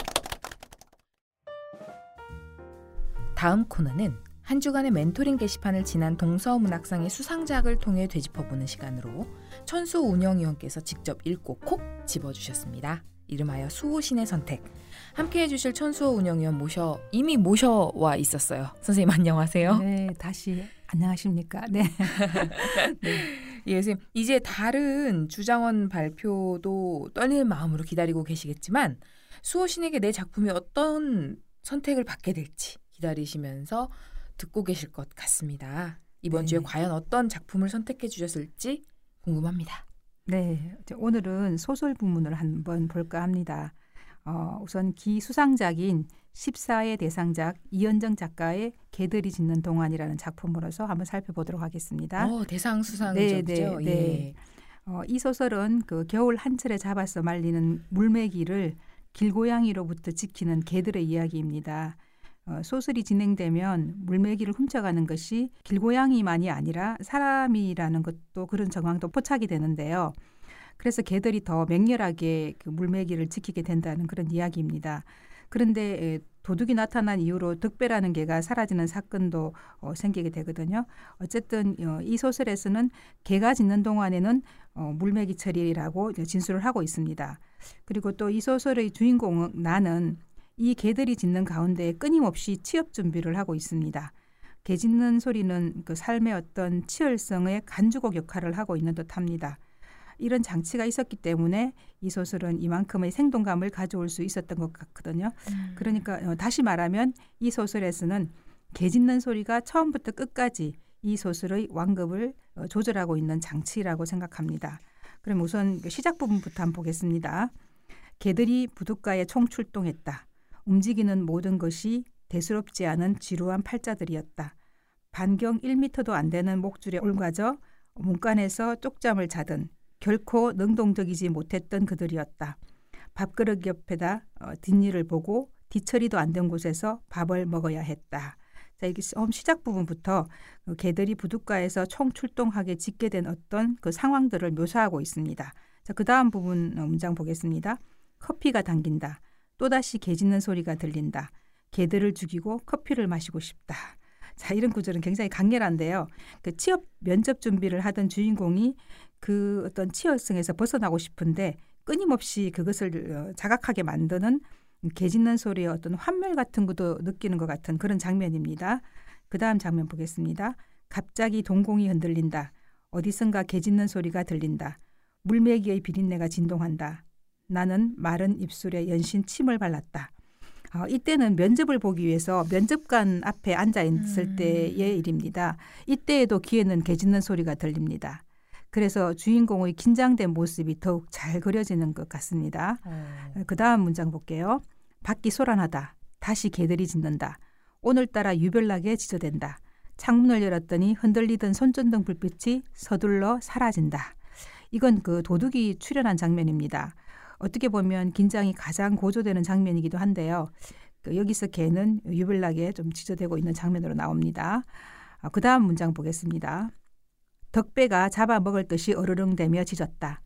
다음 코너는 한 주간의 멘토링 게시판을 지난 동서문학상의 수상작을 통해 되짚어보는 시간으로 천수호 운영위원께서 직접 읽고 콕 집어주셨습니다. 이름하여 수호신의 선택. 함께해 주실 천수호 운영위원 모셔 이미 모셔와 있었어요. 선생님 안녕하세요. 네, 다시 안녕하십니까. 네. 네. 예, 선생님. 이제 다른 주장원 발표도 떨리는 마음으로 기다리고 계시겠지만 수호신에게 내 작품이 어떤 선택을 받게 될지 기다리시면서 듣고 계실 것 같습니다. 이번 네. 주에 과연 어떤 작품을 선택해 주셨을지 궁금합니다. 네, 오늘은 소설 부문을 한번 볼까 합니다. 어, 우선 기 수상작인 십사 회 대상작 이현정 작가의 개들이 짖는 동안이라는 작품으로서 한번 살펴보도록 하겠습니다. 오, 대상 수상이죠. 네, 네, 네. 예. 어, 이 소설은 그 겨울 한철에 잡아서 말리는 물메기를 길고양이로부터 지키는 개들의 이야기입니다. 어, 소설이 진행되면 물메기를 훔쳐가는 것이 길고양이만이 아니라 사람이라는 것도 그런 정황도 포착이 되는데요. 그래서 개들이 더 맹렬하게 그 물메기를 지키게 된다는 그런 이야기입니다. 그런데 도둑이 나타난 이후로 득배라는 개가 사라지는 사건도 어, 생기게 되거든요. 어쨌든 어, 이 소설에서는 개가 짖는 동안에는 어, 물메기 처리라고 진술을 하고 있습니다. 그리고 또 이 소설의 주인공 나는 이 개들이 짖는 가운데 끊임없이 취업 준비를 하고 있습니다. 개 짖는 소리는 그 삶의 어떤 치열성의 간주곡 역할을 하고 있는 듯합니다. 이런 장치가 있었기 때문에 이 소설은 이만큼의 생동감을 가져올 수 있었던 것 같거든요. 음. 그러니까 어, 다시 말하면 이 소설에서는 개 짖는 소리가 처음부터 끝까지 이 소설의 완급을 어, 조절하고 있는 장치라고 생각합니다. 그럼 우선 시작 부분부터 한번 보겠습니다. 개들이 부둣가에 총출동했다. 움직이는 모든 것이 대수롭지 않은 지루한 팔자들이었다. 반경 일 미터도 안 되는 목줄에 올가져 문간에서 쪽잠을 자든 결코 능동적이지 못했던 그들이었다. 밥그릇 옆에다 어, 뒷일을 보고 뒤처리도 안 된 곳에서 밥을 먹어야 했다. 자, 이게 처음 시작 부분부터 어, 개들이 부둣가에서 총출동하게 짓게 된 어떤 그 상황들을 묘사하고 있습니다. 자, 그 다음 부분 어, 문장 보겠습니다. 커피가 당긴다. 또다시 개 짖는 소리가 들린다. 개들을 죽이고 커피를 마시고 싶다. 자, 이런 구절은 굉장히 강렬한데요. 그 취업 면접 준비를 하던 주인공이 그 어떤 치열성에서 벗어나고 싶은데 끊임없이 그것을 자각하게 만드는 개 짖는 소리의 어떤 환멸 같은 것도 느끼는 것 같은 그런 장면입니다. 그 다음 장면 보겠습니다. 갑자기 동공이 흔들린다. 어디선가 개 짖는 소리가 들린다. 물메기의 비린내가 진동한다. 나는 마른 입술에 연신 침을 발랐다. 어, 이때는 면접을 보기 위해서 면접관 앞에 앉아 있을 음. 때의 일입니다. 이때에도 귀에는 개 짖는 소리가 들립니다. 그래서 주인공의 긴장된 모습이 더욱 잘 그려지는 것 같습니다. 음. 그 다음 문장 볼게요. 밖이 소란하다. 다시 개들이 짖는다. 오늘따라 유별나게 지저댄다. 창문을 열었더니 흔들리던 손전등 불빛이 서둘러 사라진다. 이건 그 도둑이 출연한 장면입니다. 어떻게 보면 긴장이 가장 고조되는 장면이기도 한데요. 그 여기서 개는 유별나게 좀 지저대고 있는 장면으로 나옵니다. 아, 그 다음 문장 보겠습니다. 덕배가 잡아먹을 듯이 어르렁대며 짖었다.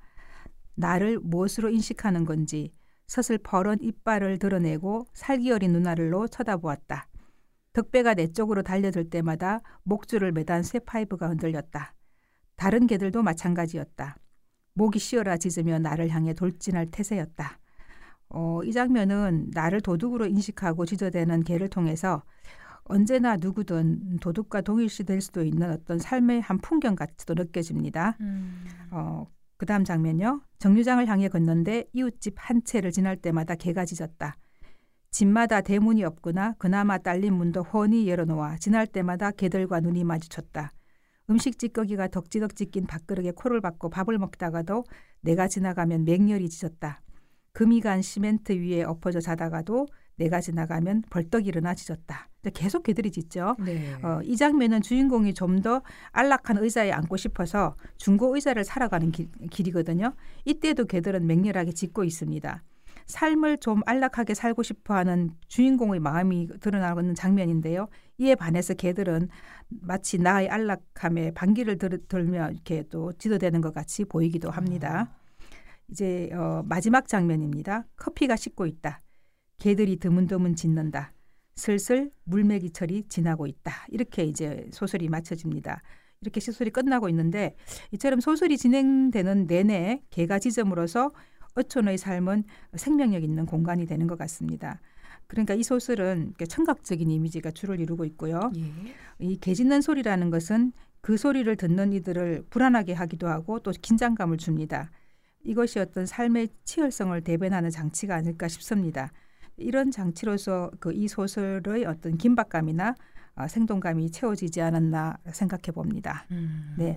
나를 무엇으로 인식하는 건지 서슬퍼런 이빨을 드러내고 살기 어린 눈알로 쳐다보았다. 덕배가 내 쪽으로 달려들 때마다 목줄을 매단 쇠파이브가 흔들렸다. 다른 개들도 마찬가지였다. 목이 쉬어라 짖으며 나를 향해 돌진할 태세였다. 어, 이 장면은 나를 도둑으로 인식하고 지저대는 개를 통해서 언제나 누구든 도둑과 동일시 될 수도 있는 어떤 삶의 한 풍경 같이도 느껴집니다. 음. 어, 그 다음 장면요. 정류장을 향해 걷는데 이웃집 한 채를 지날 때마다 개가 짖었다. 집마다 대문이 없구나. 그나마 딸린 문도 훤히 열어놓아 지날 때마다 개들과 눈이 마주쳤다. 음식 찌꺼기가 덕지덕지 낀 밥그릇에 코를 박고 밥을 먹다가도 내가 지나가면 맹렬히 짖었다. 금이 간 시멘트 위에 엎어져 자다가도 내가 지나가면 벌떡 일어나 짖었다. 계속 개들이 짖죠. 네. 어, 이 장면은 주인공이 좀 더 안락한 의자에 앉고 싶어서 중고 의자를 사러 가는 길, 길이거든요. 이때도 개들은 맹렬하게 짖고 있습니다. 삶을 좀 안락하게 살고 싶어하는 주인공의 마음이 드러나는 장면인데요. 이에 반해서 개들은 마치 나의 안락함에 반기를 들, 들며 이렇게 또 지도되는 것 같이 보이기도 합니다. 이제 어, 마지막 장면입니다. 커피가 식고 있다. 개들이 드문드문 짖는다. 슬슬 물매기철이 지나고 있다. 이렇게 이제 소설이 마쳐집니다. 이렇게 소설이 끝나고 있는데 이처럼 소설이 진행되는 내내 개가 짖음으로써 어촌의 삶은 생명력 있는 공간이 되는 것 같습니다. 그러니까 이 소설은 청각적인 이미지가 주를 이루고 있고요. 예. 이 개 짖는 소리라는 것은 그 소리를 듣는 이들을 불안하게 하기도 하고 또 긴장감을 줍니다. 이것이 어떤 삶의 치열성을 대변하는 장치가 아닐까 싶습니다. 이런 장치로서 그 이 소설의 어떤 긴박감이나 어, 생동감이 채워지지 않았나 생각해 봅니다. 음, 네.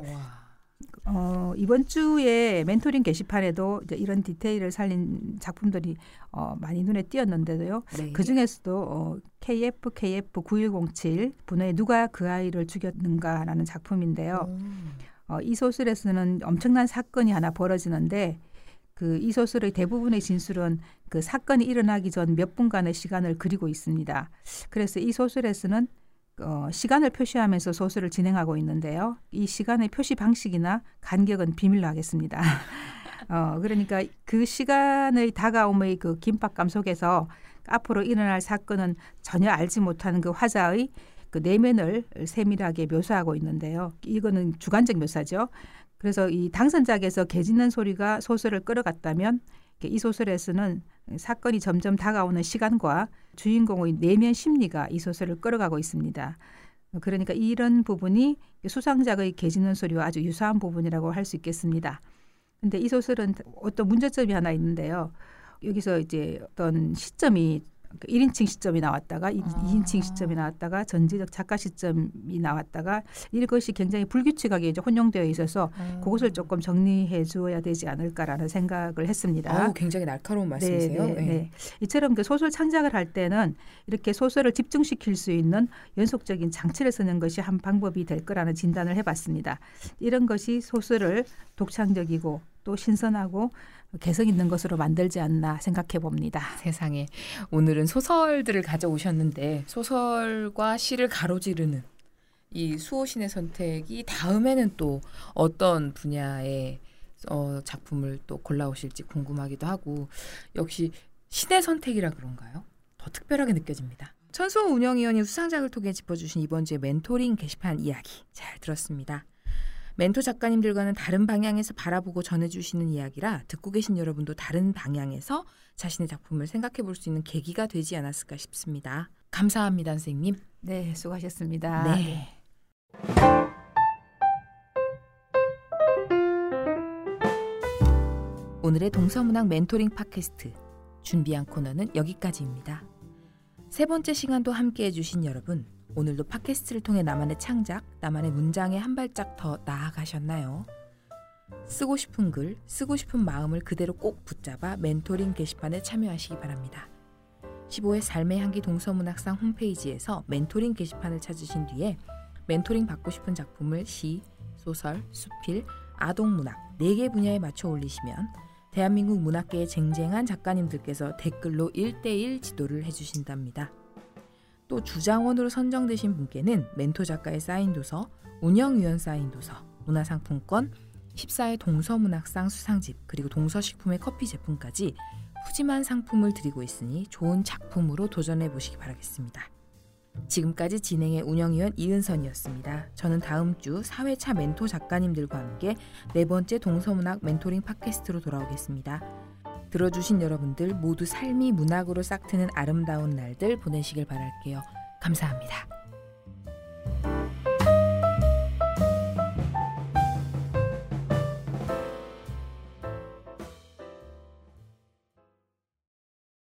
어, 이번 주에 멘토링 게시판에도 이제 이런 디테일을 살린 작품들이 어, 많이 눈에 띄었는데요. 네. 그 중에서도 어, 케이에프 케이에프 구일공칠 분의 누가 그 아이를 죽였는가라는 작품인데요. 어, 이 소설에서는 엄청난 사건이 하나 벌어지는데 그 이 소설의 대부분의 진술은 그 사건이 일어나기 전 몇 분간의 시간을 그리고 있습니다. 그래서 이 소설에서는 어, 시간을 표시하면서 소설을 진행하고 있는데요. 이 시간의 표시 방식이나 간격은 비밀로 하겠습니다. 어, 그러니까 그 시간의 다가옴의 그 긴박감 속에서 앞으로 일어날 사건은 전혀 알지 못하는 그 화자의 그 내면을 세밀하게 묘사하고 있는데요. 이거는 주관적 묘사죠. 그래서 이 당선작에서 개 짖는 소리가 소설을 끌어갔다면 이 소설에서는 사건이 점점 다가오는 시간과 주인공의 내면 심리가 이 소설을 끌어가고 있습니다. 그러니까 이런 부분이 수상작의 개 짖는 소리와 아주 유사한 부분이라고 할 수 있겠습니다. 그런데 이 소설은 어떤 문제점이 하나 있는데요. 여기서 이제 어떤 시점이 일 인칭 시점이 나왔다가 아. 이 인칭 시점이 나왔다가 전지적 작가 시점이 나왔다가 이것이 굉장히 불규칙하게 이제 혼용되어 있어서 아. 그것을 조금 정리해 주어야 되지 않을까라는 생각을 했습니다. 오, 굉장히 날카로운 말씀이세요. 네, 네, 네. 이처럼 그 소설 창작을 할 때는 이렇게 소설을 집중시킬 수 있는 연속적인 장치를 쓰는 것이 한 방법이 될 거라는 진단을 해봤습니다. 이런 것이 소설을 독창적이고 또 신선하고 개성 있는 것으로 만들지 않나 생각해 봅니다. 세상에 오늘은 소설들을 가져오셨는데 소설과 시를 가로지르는 이 수호신의 선택이 다음에는 또 어떤 분야의 어, 작품을 또 골라오실지 궁금하기도 하고 역시 신의 선택이라 그런가요? 더 특별하게 느껴집니다. 천수호 운영위원이 수상작을 통해 짚어주신 이번 주의 멘토링 게시판 이야기 잘 들었습니다. 멘토 작가님들과는 다른 방향에서 바라보고 전해주시는 이야기라 듣고 계신 여러분도 다른 방향에서 자신의 작품을 생각해 볼 수 있는 계기가 되지 않았을까 싶습니다. 감사합니다, 선생님. 네, 수고하셨습니다. 네. 오늘의 동서문학 멘토링 팟캐스트 준비한 코너는 여기까지입니다. 세 번째 시간도 함께해 주신 여러분, 오늘도 팟캐스트를 통해 나만의 창작, 나만의 문장에 한 발짝 더 나아가셨나요? 쓰고 싶은 글, 쓰고 싶은 마음을 그대로 꼭 붙잡아 멘토링 게시판에 참여하시기 바랍니다. 십오 회 삶의 향기 동서문학상 홈페이지에서 멘토링 게시판을 찾으신 뒤에 멘토링 받고 싶은 작품을 시, 소설, 수필, 아동문학 네 개 분야에 맞춰 올리시면 대한민국 문학계의 쟁쟁한 작가님들께서 댓글로 일 대일 지도를 해주신답니다. 또 주장원으로 선정되신 분께는 멘토 작가의 사인 도서, 운영위원 사인 도서, 문화상품권, 십사 회 동서문학상 수상집, 그리고 동서식품의 커피 제품까지 푸짐한 상품을 드리고 있으니 좋은 작품으로 도전해 보시기 바라겠습니다. 지금까지 진행의 운영위원 이은선이었습니다. 저는 다음 주 사 회차 멘토 작가님들과 함께 네 번째 동서문학 멘토링 팟캐스트로 돌아오겠습니다. 들어주신 여러분들 모두 삶이 문학으로 싹트는 아름다운 날들 보내시길 바랄게요. 감사합니다.